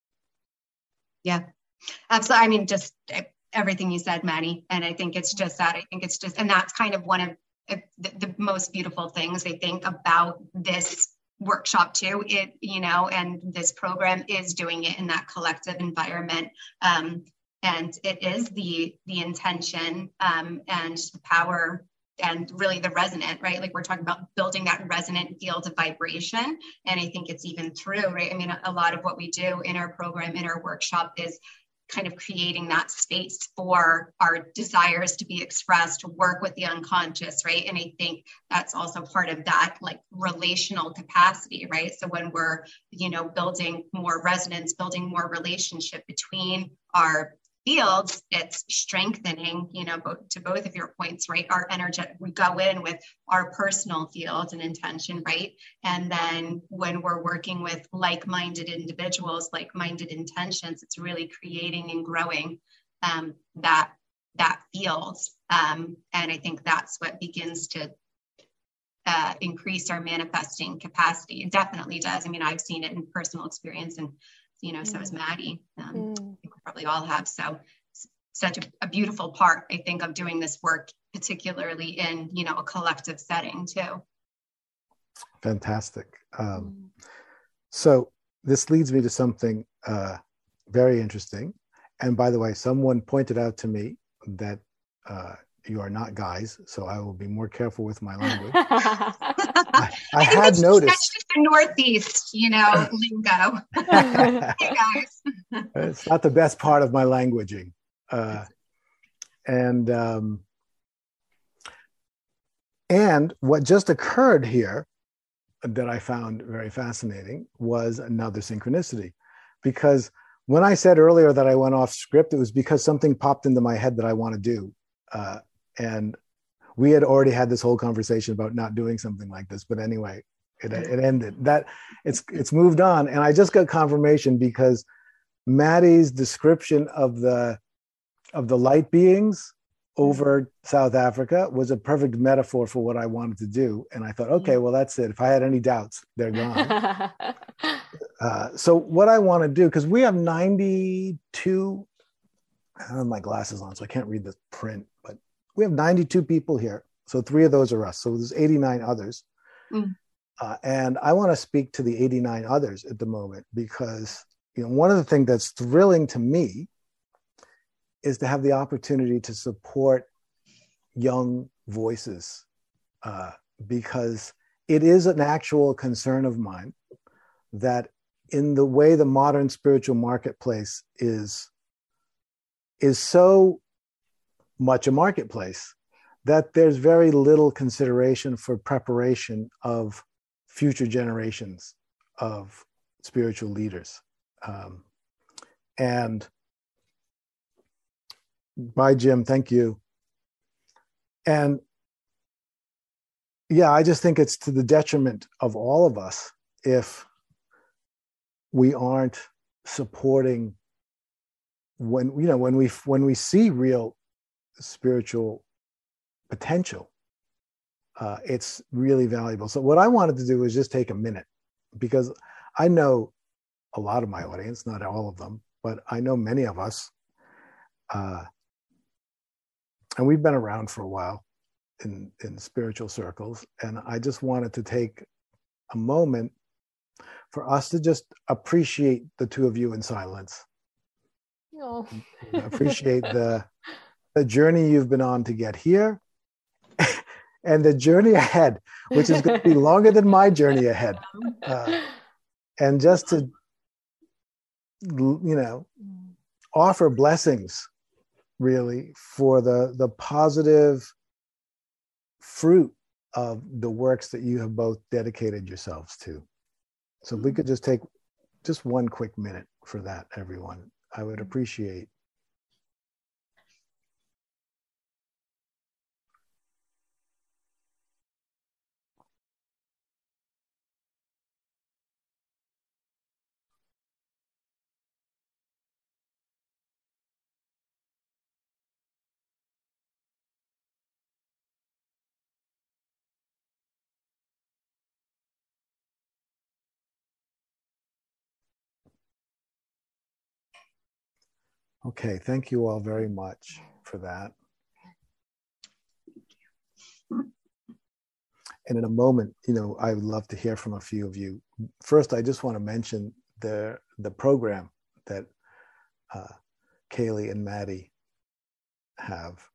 Yeah, absolutely. I mean, just everything you said, Maddie. And I think it's just that. And that's kind of one of the most beautiful things I think about this workshop too. And this program is doing it in that collective environment. And it is the intention and the power and really the resonant, right? Like we're talking about building that resonant field of vibration. And I think it's even true, right? I mean, a lot of what we do in our program, in our workshop is kind of creating that space for our desires to be expressed, to work with the unconscious, right? And I think that's also part of that like relational capacity, right? So when we're, building more resonance, building more relationship between our fields, it's strengthening, to both of your points, right? Our energetic, we go in with our personal field and intention, right? And then when we're working with like-minded individuals, like-minded intentions, it's really creating and growing that field. And I think that's what begins to increase our manifesting capacity. It definitely does. I mean, I've seen it in personal experience, and so has Maddie. I think we probably all have. So such a beautiful part, I think, of doing this work, particularly in, a collective setting too. Fantastic. So this leads me to something very interesting. And by the way, someone pointed out to me that you are not guys, so I will be more careful with my language. I had noticed. That's just the Northeast, lingo. Hey guys. It's not the best part of my languaging. And what just occurred here that I found very fascinating was another synchronicity. Because when I said earlier that I went off script, it was because something popped into my head that I want to do. And we had already had this whole conversation about not doing something like this. But anyway, it ended. That it's moved on. And I just got confirmation because Maddie's description of the light beings over South Africa was a perfect metaphor for what I wanted to do. And I thought, okay, well, that's it. If I had any doubts, they're gone. So what I want to do, because we have 92, I don't have my glasses on, so I can't read the print, but we have 92 people here. So 3 of those are us. So there's 89 others. And I want to speak to the 89 others at the moment, because one of the things that's thrilling to me is to have the opportunity to support young voices, because it is an actual concern of mine that in the way the modern spiritual marketplace is so much a marketplace that there's very little consideration for preparation of future generations of spiritual leaders. And bye, Jim. Thank you. And yeah, I just think it's to the detriment of all of us if we aren't supporting when we see real spiritual potential. It's really valuable. So what I wanted to do was just take a minute, because I know a lot of my audience, not all of them, but I know many of us, and we've been around for a while in spiritual circles. And I just wanted to take a moment for us to just appreciate the two of you in silence. Oh. Appreciate the journey you've been on to get here, and the journey ahead, which is going to be longer than my journey ahead. And just to, offer blessings, really, for the positive fruit of the works that you have both dedicated yourselves to. So if we could just take just one quick minute for that, everyone, I would appreciate. Okay, thank you all very much for that. And in a moment, I would love to hear from a few of you. First, I just want to mention the program that Kaylee and Maddie have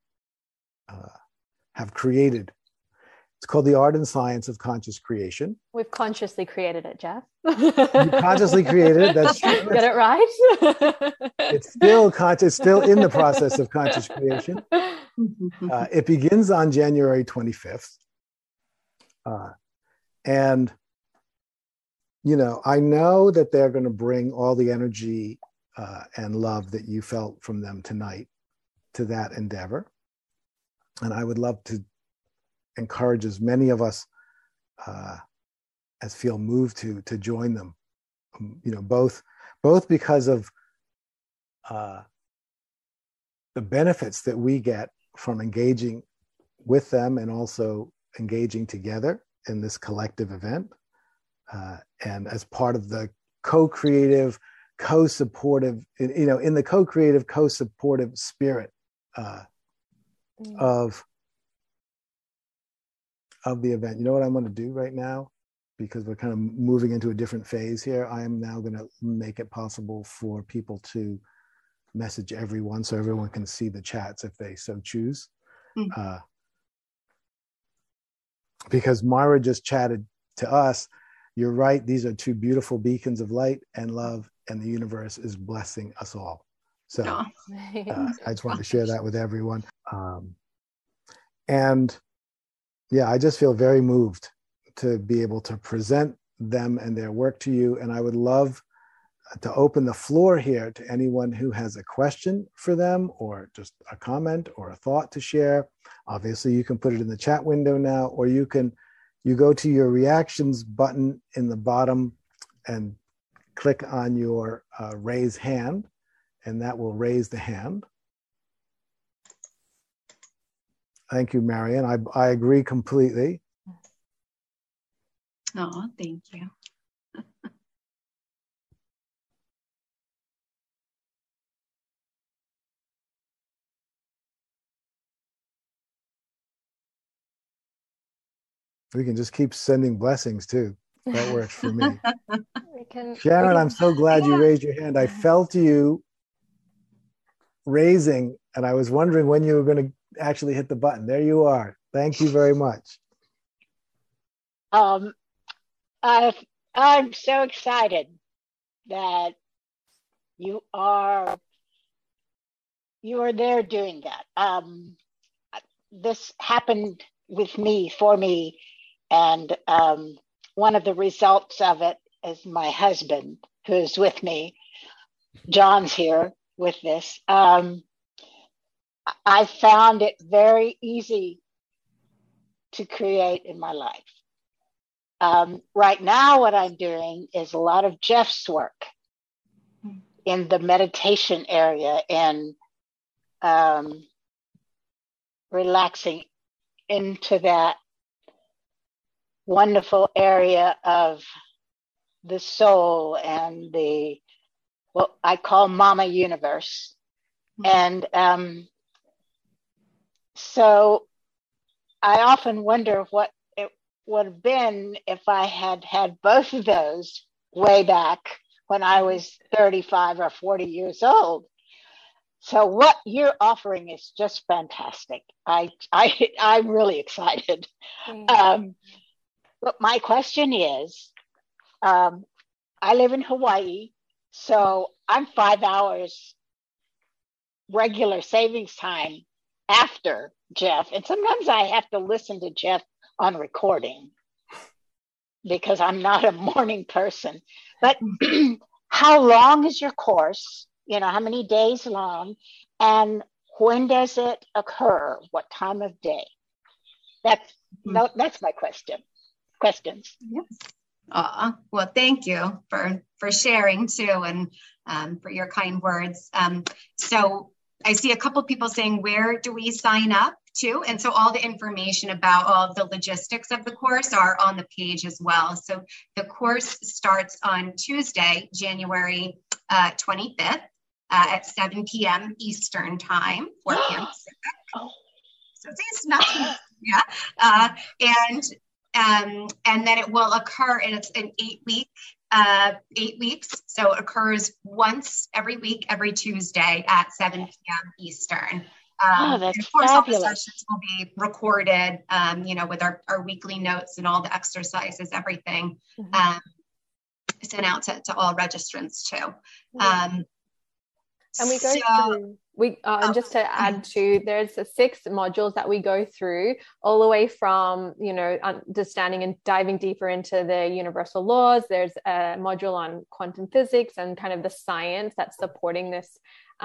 created. It's called The Art and Science of Conscious Creation. We've consciously created it, Jeff. You consciously created it. That's true. Get it right? It's still conscious, still in the process of conscious creation. It begins on January 25th. And, I know that they're going to bring all the energy and love that you felt from them tonight to that endeavor. And I would love to encourage as many of us as feel moved to join them, both because of the benefits that we get from engaging with them and also engaging together in this collective event, and as part of the co-creative, co-supportive, in the co-creative, co-supportive spirit of the event. You know what I'm going to do right now? Because we're kind of moving into a different phase here. I am now going to make it possible for people to message everyone so everyone can see the chats if they so choose. Because Myra just chatted to us. You're right. These are two beautiful beacons of light and love, and the universe is blessing us all. So I just wanted to share that with everyone. And yeah, I just feel very moved to be able to present them and their work to you. And I would love to open the floor here to anyone who has a question for them or just a comment or a thought to share. Obviously, you can put it in the chat window now, or you go to your reactions button in the bottom and click on your raise hand, and that will raise the hand. Thank you, Marian. I agree completely. Oh, thank you. We can just keep sending blessings too. That works for me. Sharon, I'm so glad you raised your hand. I felt you raising, and I was wondering when you were going to actually hit the button. There you are. Thank you very much. I'm so excited that you are there doing that. This happened for me, and one of the results of it is my husband, who is with me. John's here with this. I found it very easy to create in my life. Right now, what I'm doing is a lot of Jeff's work in the meditation area and relaxing into that wonderful area of the soul and what I call Mama Universe. And so I often wonder what it would have been if I had had both of those way back when I was 35 or 40 years old. So what you're offering is just fantastic. I'm really excited. But my question is, I live in Hawaii, so I'm 5 hours regular savings time after Jeff. And sometimes I have to listen to Jeff on recording because I'm not a morning person. But how long is your course? How many days long? And when does it occur? What time of day? That's my questions. Yes. Well, thank you for sharing too, and for your kind words. So I see a couple people saying, where do we sign up to? And so all the information about all of the logistics of the course are on the page as well. So the course starts on Tuesday, January 25th at 7 p.m. Eastern time, 4 p.m. Pacific. Oh. So it's nothing. Yeah. And then it will occur, and it's an 8 weeks. So it occurs once every week, every Tuesday at 7 p.m. Eastern. That's and of course, fabulous. all the sessions will be recorded, with our weekly notes and all the exercises, everything sent out to all registrants too. And we go through, and just to add to, there's 6 modules that we go through, all the way from, understanding and diving deeper into the universal laws. There's a module on quantum physics and kind of the science that's supporting this,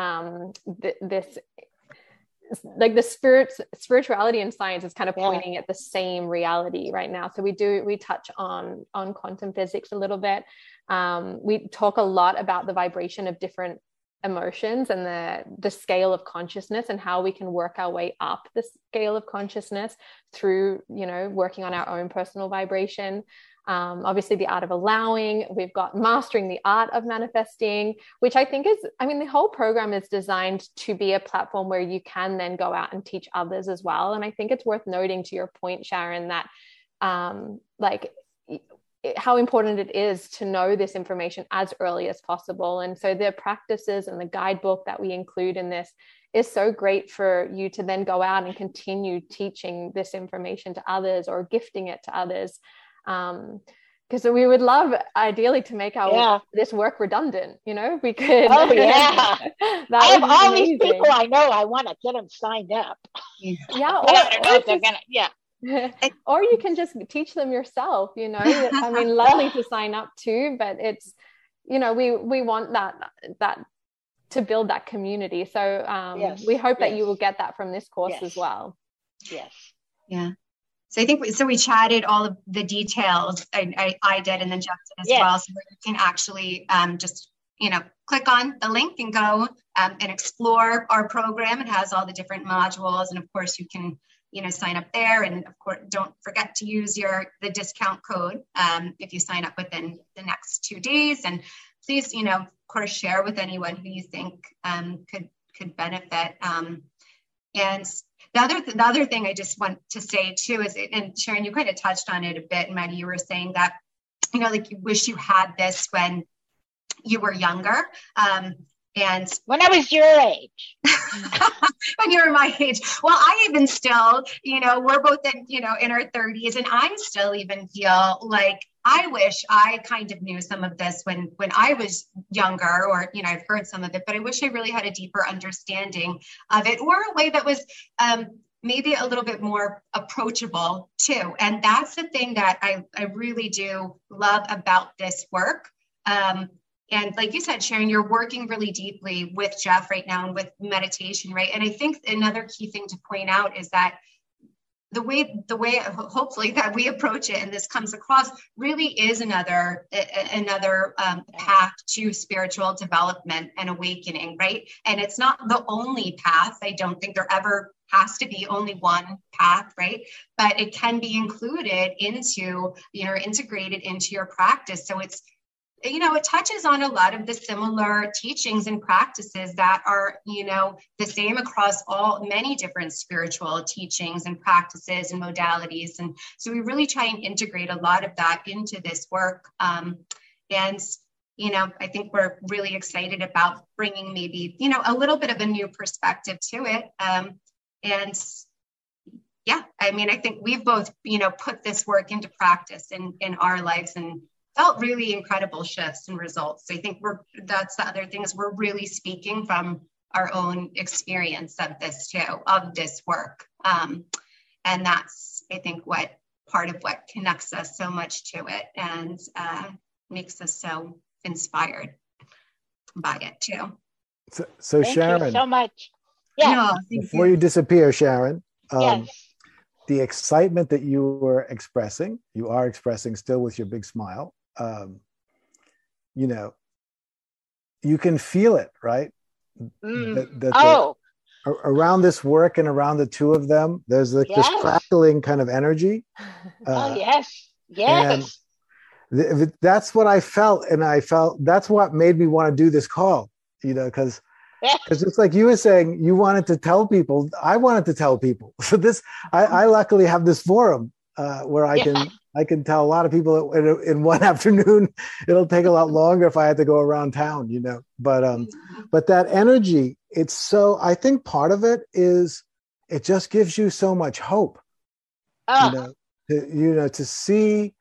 like the spirituality and science is kind of pointing at the same reality right now. So we touch on quantum physics a little bit. We talk a lot about the vibration of different emotions and the scale of consciousness, and how we can work our way up the scale of consciousness through, working on our own personal vibration. Obviously the art of allowing, we've got mastering the art of manifesting, which I think is, the whole program is designed to be a platform where you can then go out and teach others as well. And I think it's worth noting, to your point, Sharon, that how important it is to know this information as early as possible. And so the practices and the guidebook that we include in this is so great for you to then go out and continue teaching this information to others, or gifting it to others. Because we would love, ideally, to make this work redundant. We could. Oh yeah, I have all these people I know. I want to get them signed up. Yeah, I don't know if they're gonna. Yeah. Or you can just teach them yourself. Lovely to sign up too, but it's, we want that to build that community. So we hope that you will get that from this course as well. Yes. Yeah. So I think we chatted all of the details. I did, and then Jeff did as well. So you can actually just, click on the link and go and explore our program. It has all the different modules. And of course you can, sign up there. And of course, don't forget to use the discount code if you sign up within the next 2 days. And please, of course, share with anyone who you think could benefit. And the other thing I just want to say too is, and Sharon, you kind of touched on it a bit, and Maddie, you were saying that, like you wish you had this when you were younger. And when I was your age. When you were my age. Well, I even still, we're both in our 30s, and I still even feel like I wish I kind of knew some of this when I was younger, or, I've heard some of it, but I wish I really had a deeper understanding of it, or a way that was maybe a little bit more approachable too. And that's the thing that I really do love about this work. And like you said, Sharon, you're working really deeply with Jeff right now and with meditation, right? And I think another key thing to point out is that the way hopefully that we approach it, and this comes across, really is another path to spiritual development and awakening, right? And it's not the only path. I don't think there ever has to be only one path, right? But it can be included into, integrated into your practice. So it's, it touches on a lot of the similar teachings and practices that are, the same across many different spiritual teachings and practices and modalities. And so we really try and integrate a lot of that into this work. And, I think we're really excited about bringing maybe, a little bit of a new perspective to it. And yeah, I think we've both, put this work into practice in our lives and felt really incredible shifts and results. So I think that's the other thing, is we're really speaking from our own experience of this too, of this work. And that's, I think, part of what connects us so much to it, and makes us so inspired by it too. So Thank Sharon, you so much. Yeah. Before you disappear, Sharon, Yes. the excitement that you are expressing still with your big smile. You can feel it, right? Around this work and around the two of them, there's like this crackling kind of energy. Yes. And that's what I felt. And that's what made me want to do this call, because it's like you were saying, you wanted to tell people, I wanted to tell people. So I luckily have this forum where I can tell a lot of people in one afternoon. It'll take a lot longer if I had to go around town, but that energy, I think part of it is, it just gives you so much hope, to see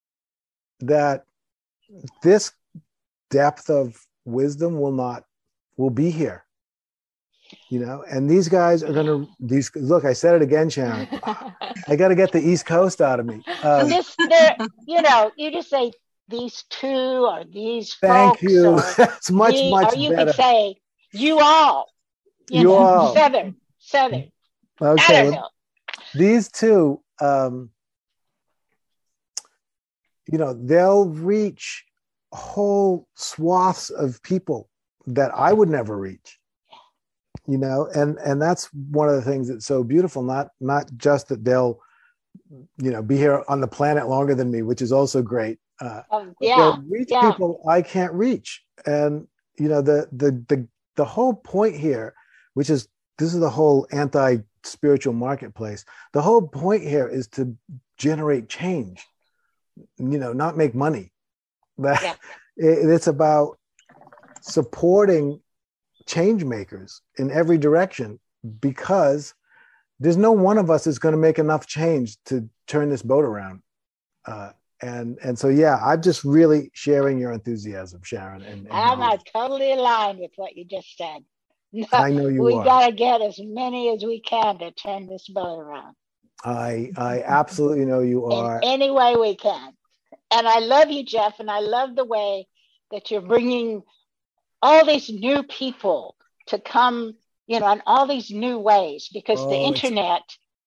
that this depth of wisdom will not will be here. You know, and these guys are going to, look, I said it again, Sharon. I got to get the East Coast out of me. You know, you just say these two or these thank folks. You. Or It's much or you better. could say you all. You all. Southern. Okay. I don't know. These two, you know, they'll reach whole swaths of people that I would never reach. You know, and that's one of the things that's so beautiful. Not just that they'll, you know, be here on the planet longer than me, which is also great. They'll reach people I can't reach, and you know, the whole point here, which is this is the whole anti-spiritual marketplace. The whole point here is to generate change. You know, not make money. It's about supporting change makers in every direction, because there's no one of us is going to make enough change to turn this boat around. And so, yeah, I'm just really sharing your enthusiasm, Sharon. And I'm totally aligned with what you just said. No, I know you are. We got to get as many as we can to turn this boat around. I absolutely know you are. In any way we can. And I love you, Jeff, and I love the way that you're bringing all these new people to come, you know, in all these new ways, because the internet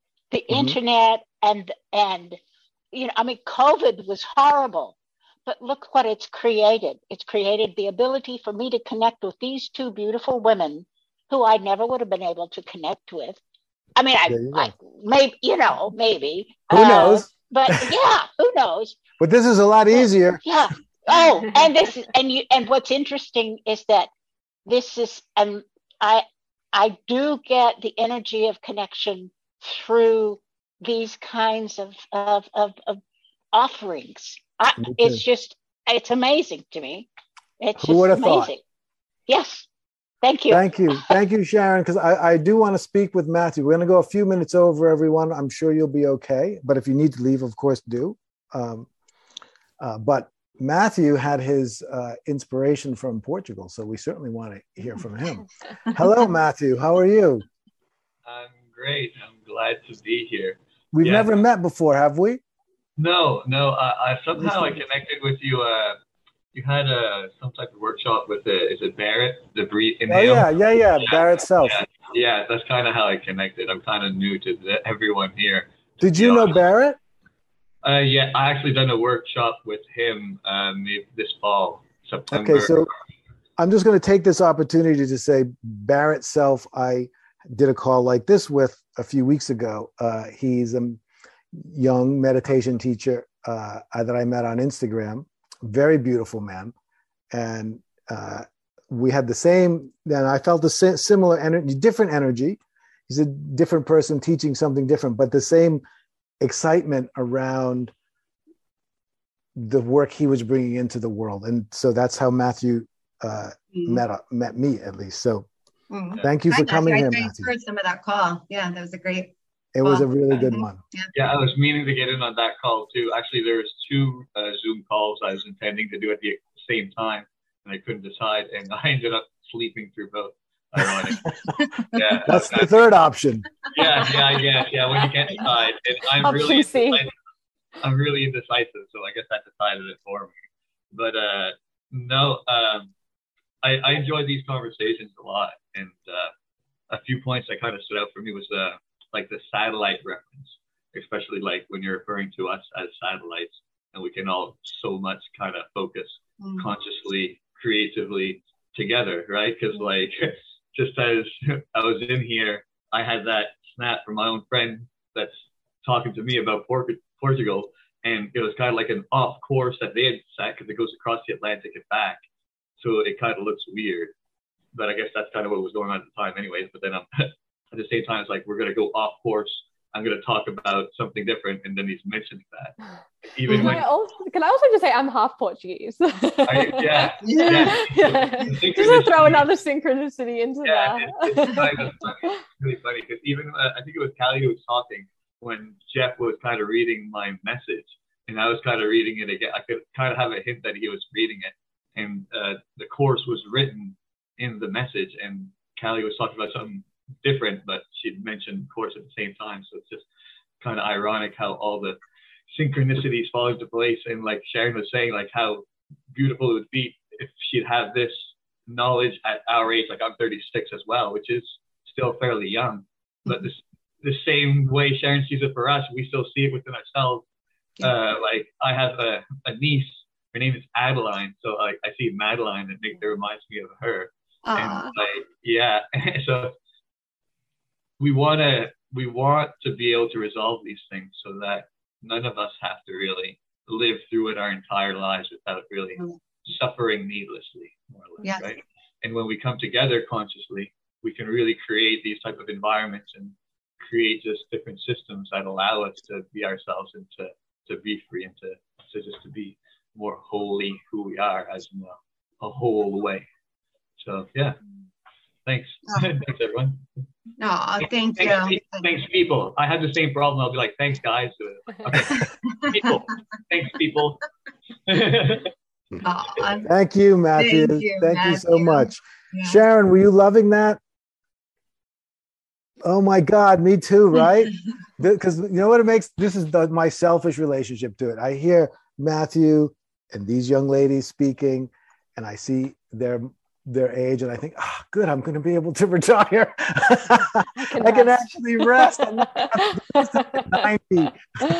and, you know, I mean, COVID was horrible, but look what it's created. It's created the ability for me to connect with these two beautiful women who I never would have been able to connect with. I mean, I maybe, you know, maybe. Who knows? But yeah, who knows? But this is a lot easier. Yeah. Oh, and this is, and what's interesting is that this is, and I do get the energy of connection through these kinds of offerings. It's amazing to me. It's just amazing. Thought? Yes. Thank you. Thank you, Sharon, because I do want to speak with Matthew. We're going to go a few minutes over, everyone. I'm sure you'll be okay. But if you need to leave, of course, do. But Matthew had his inspiration from Portugal, so we certainly want to hear from him. Hello, Matthew. How are you? I'm great. I'm glad to be here. We've never met before, have we? No. I somehow I connected with you. You had some type of workshop with is it Barrett, the breathe inhale? Oh yeah. Barrett Self. Yeah, that's kind of how I connected. I'm kind of new to everyone here. Did you know Barrett? Yeah, I actually done a workshop with him this fall, September. Okay, so I'm just going to take this opportunity to say Barrett Self, I did a call like this with a few weeks ago. He's a young meditation teacher that I met on Instagram. Very beautiful man. And we had the same, and I felt the similar energy, different energy. He's a different person teaching something different, but the same excitement around the work he was bringing into the world. And so that's how Matthew met me, at least. So thank you for coming here, Matthew. I heard some of that call. Yeah, that was a great It was a really good one. Yeah, I was meaning to get in on that call too. Actually, there was two Zoom calls I was intending to do at the same time, and I couldn't decide, and I ended up sleeping through both. Ironic. Yeah, that's the third option. Yeah. When you can't decide, and I'm really indecisive, so I guess that decided it for me. But I enjoy these conversations a lot, and a few points that kind of stood out for me was like the satellite reference, especially like when you're referring to us as satellites, and we can all so much kind of focus consciously, creatively together, right? Because like, just as I was in here, I had that snap from my own friend that's talking to me about Portugal, and it was kind of like an off course that they had set because it goes across the Atlantic and back. So it kind of looks weird, but I guess that's kind of what was going on at the time anyways. But then at the same time, it's like, we're going to go off course. I'm going to talk about something different. And then he's mentioning that. Can I also just say I'm half Portuguese? Yeah. Just to throw another synchronicity into that. It's kind of funny. Really funny. Because even, I think it was Callie who was talking when Jeff was kind of reading my message. And I was kind of reading it again. I could kind of have a hint that he was reading it. And the course was written in the message, and Callie was talking about something different, but she mentioned course at the same time. So it's just kind of ironic how all the synchronicities fall into place. And like Sharon was saying, like how beautiful it would be if she'd have this knowledge at our age. Like I'm 36 as well, which is still fairly young, but the same way Sharon sees it for us, we still see it within ourselves. Like I have a niece, her name is Adeline, so I see Madeline and it reminds me of her. And like, yeah, so we want to be able to resolve these things so that none of us have to really live through it our entire lives without really suffering needlessly, more or less, right? And when we come together consciously, we can really create these type of environments and create just different systems that allow us to be ourselves and to be free and to just to be more wholly who we are as in a whole way. So yeah, thanks. Thanks everyone. No, thank you. Thanks people. I have the same problem. I'll be like, thanks guys. Okay. People. Thanks people. Thank you, Matthew. Thank you so much. Yeah. Sharon, were you loving that? Oh my God, me too, right? Because you know what it makes, this is my selfish relationship to it. I hear Matthew and these young ladies speaking, and I see their age, and I think, good, I'm going to be able to retire. I can actually rest. I'm not 90.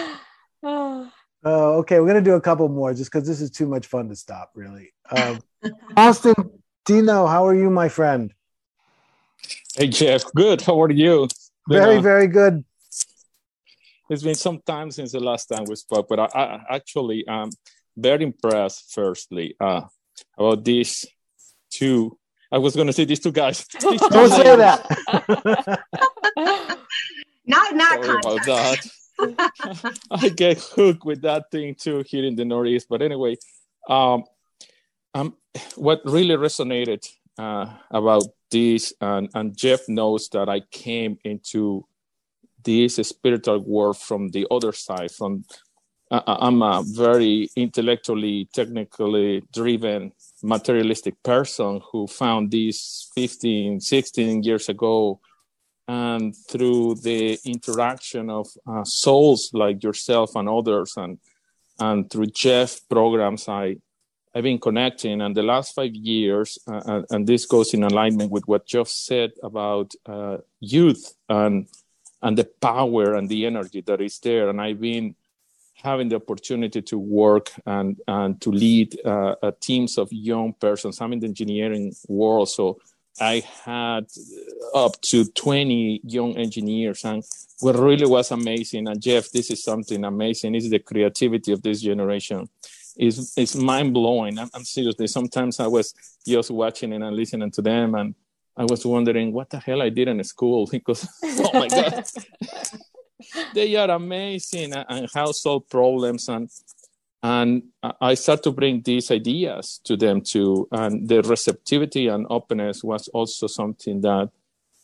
Okay, we're going to do a couple more just because this is too much fun to stop, really. Austin Dino, how are you, my friend? Hey, Jeff. Good. How are you? Very good. It's been some time since the last time we spoke, but I actually am very impressed, firstly, about these two. I was going to say these two guys. Don't say that. Not Sorry about that. I get hooked with that thing too here in the Northeast. But anyway, what really resonated about this, and Jeff knows that I came into this spiritual world from the other side. I'm a very intellectually, technically driven, materialistic person who found this 15, 16 years ago. And through the interaction of souls like yourself and others, and through Jeff programs, I've been connecting. And the last 5 years, and this goes in alignment with what Jeff said about youth and the power and the energy that is there. And I've been having the opportunity to work and to lead teams of young persons. I'm in the engineering world, so I had up to 20 young engineers, and what really was amazing, and Jeff, this is something amazing, is the creativity of this generation. It's mind-blowing. I'm seriously, sometimes I was just watching and listening to them, and I was wondering what the hell I did in school, because, oh my God, they are amazing and how solve problems, and I start to bring these ideas to them too. And the receptivity and openness was also something that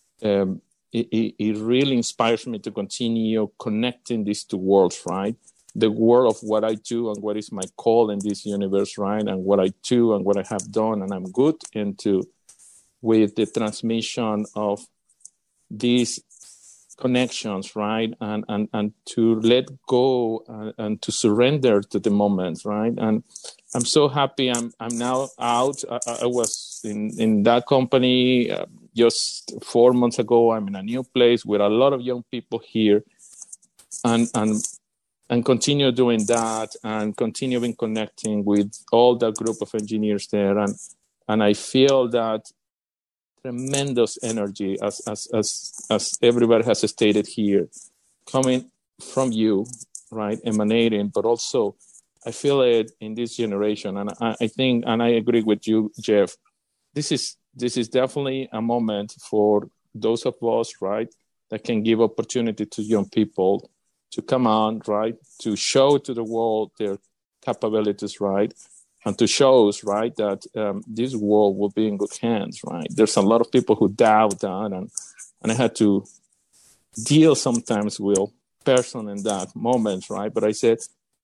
it really inspires me to continue connecting these two worlds, right? The world of what I do and what is my call in this universe, right? And what I do and what I have done and I'm good into, with the transmission of these connections, right? And to let go and to surrender to the moment, right? And I'm so happy I'm now out. I was in that company just 4 months ago. I'm in a new place with a lot of young people here, and continue doing that and continuing connecting with all that group of engineers there. And I feel that tremendous energy, as everybody has stated here, coming from you, right, emanating, but also I feel it in this generation. And I think, and I agree with you, Jeff, this is definitely a moment for those of us, right, that can give opportunity to young people to come on, right, to show to the world their capabilities, right, and to show us, right, that this world will be in good hands, right? There's a lot of people who doubt that, and I had to deal sometimes with person in that moment, right? But I said,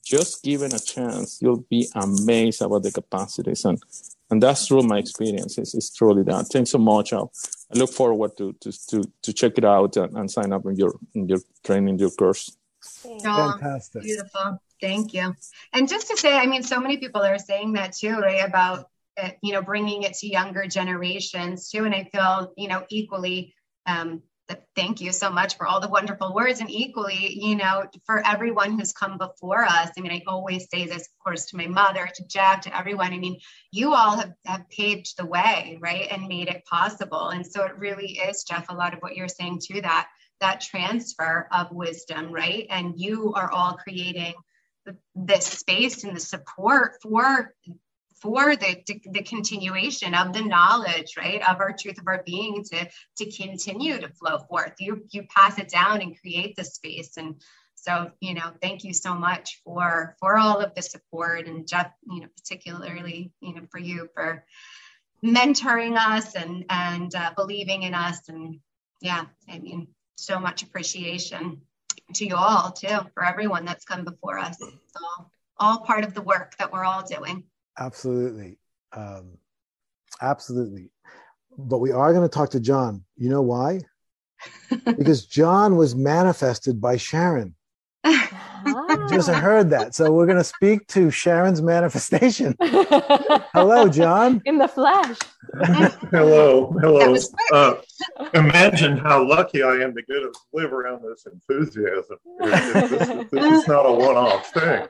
just given a chance, you'll be amazed about the capacities. And that's through my experience. It's truly that. Thanks so much. I look forward to check it out and sign up in your training, your course. Fantastic. Beautiful. Thank you. And just to say, I mean, so many people are saying that too, right? About, bringing it to younger generations too. And I feel, equally, thank you so much for all the wonderful words, and equally, for everyone who's come before us. I mean, I always say this, of course, to my mother, to Jeff, to everyone. I mean, you all have paved the way, right, and made it possible. And so it really is, Jeff, a lot of what you're saying too, that transfer of wisdom, right? And you are all creating this space and the support for the continuation of the knowledge, right, of our truth of our being to continue to flow forth. You pass it down and create the space. And so, thank you so much for all of the support, and Jeff, particularly, for you for mentoring us and believing in us. And yeah, I mean, so much appreciation to you all too, for everyone that's come before us. It's all part of the work that we're all doing. Absolutely. Absolutely. But we are going to talk to John. You know why? Because John was manifested by Sharon. Just heard that. So we're going to speak to Sharon's manifestation. Hello, John. In the flesh. Hello. Imagine how lucky I am to get to live around this enthusiasm. This is not a one-off thing.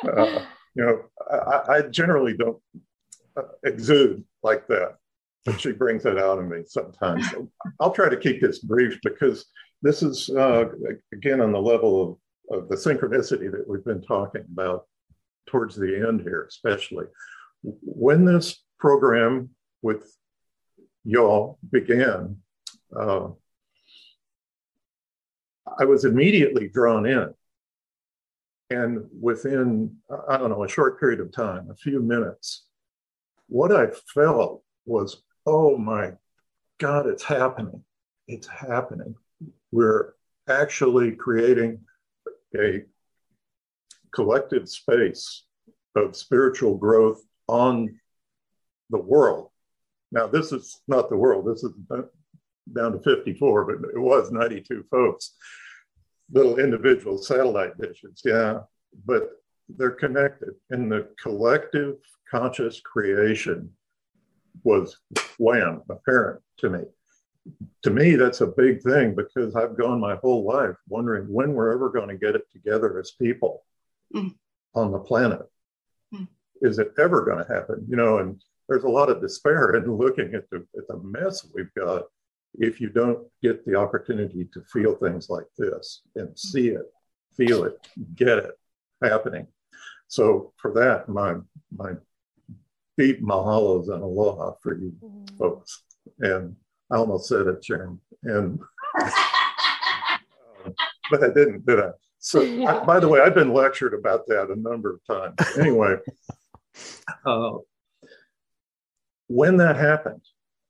I generally don't exude like that, but she brings it out of me sometimes. So I'll try to keep this brief, because this is, again, on the level of the synchronicity that we've been talking about towards the end here, especially. When this program with y'all began, I was immediately drawn in. And within, I don't know, a short period of time, a few minutes, what I felt was, oh my God, it's happening. It's happening. We're actually creating a collective space of spiritual growth on the world. Now, this is not the world. This is down to 54, but it was 92 folks. Little individual satellite dishes, yeah, but they're connected. And the collective conscious creation was wham, apparent to me. To me, that's a big thing, because I've gone my whole life wondering when we're ever going to get it together as people on the planet. Is it ever going to happen? And there's a lot of despair in looking at the mess we've got if you don't get the opportunity to feel things like this and see it, feel it, get it happening. So for that, my deep mahalos and aloha for you folks. And I almost said it, Sharon. And but I didn't, did I? So by the way, I've been lectured about that a number of times. Anyway, when that happened,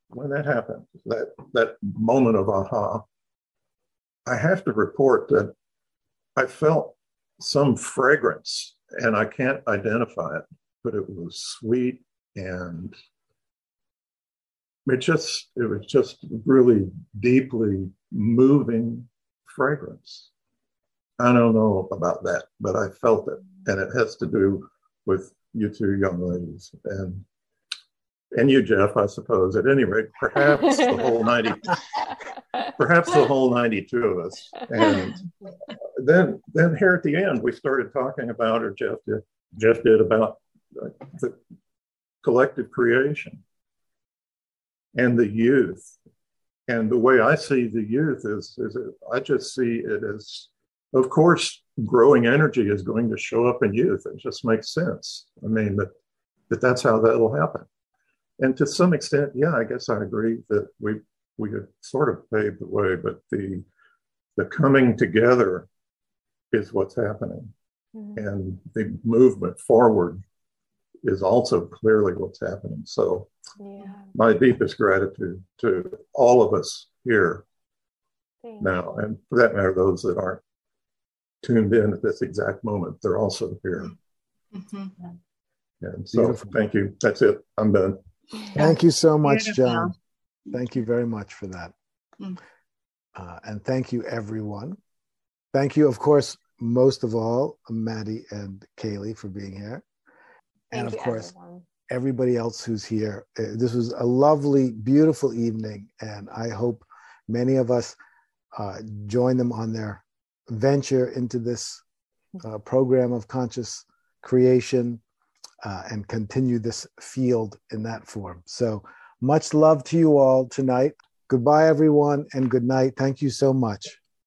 that moment of aha, I have to report that I felt some fragrance, and I can't identify it, but it was sweet, and it was just really deeply moving fragrance. I don't know about that, but I felt it, and it has to do with you two young ladies and you, Jeff, I suppose. At any rate, perhaps the whole 92 of us. And then here at the end, we started talking about, or Jeff did about the collective creation and the youth. And the way I see the youth is I just see it as, of course, growing energy is going to show up in youth. It just makes sense. I mean, that's how that'll happen. And to some extent, yeah, I guess I agree that we had sort of paved the way, but the coming together is what's happening. And the movement forward is also clearly what's happening. So my deepest gratitude to all of us here now, and for that matter, those that aren't tuned in at this exact moment. They're also here. Mm-hmm. And so Beautiful. thank you. That's it. I'm done. Thank you so much, Beautiful. John. Thank you very much for that. Mm. And thank you, everyone. Thank you, of course, most of all, Maddie and Kaylee for being here. And Thank of you, course, everyone. everybody else who's here. This was a lovely, beautiful evening. And I hope many of us join them on their venture into this program of conscious creation and continue this field in that form. So much love to you all tonight. Goodbye, everyone, and good night. Thank you so much.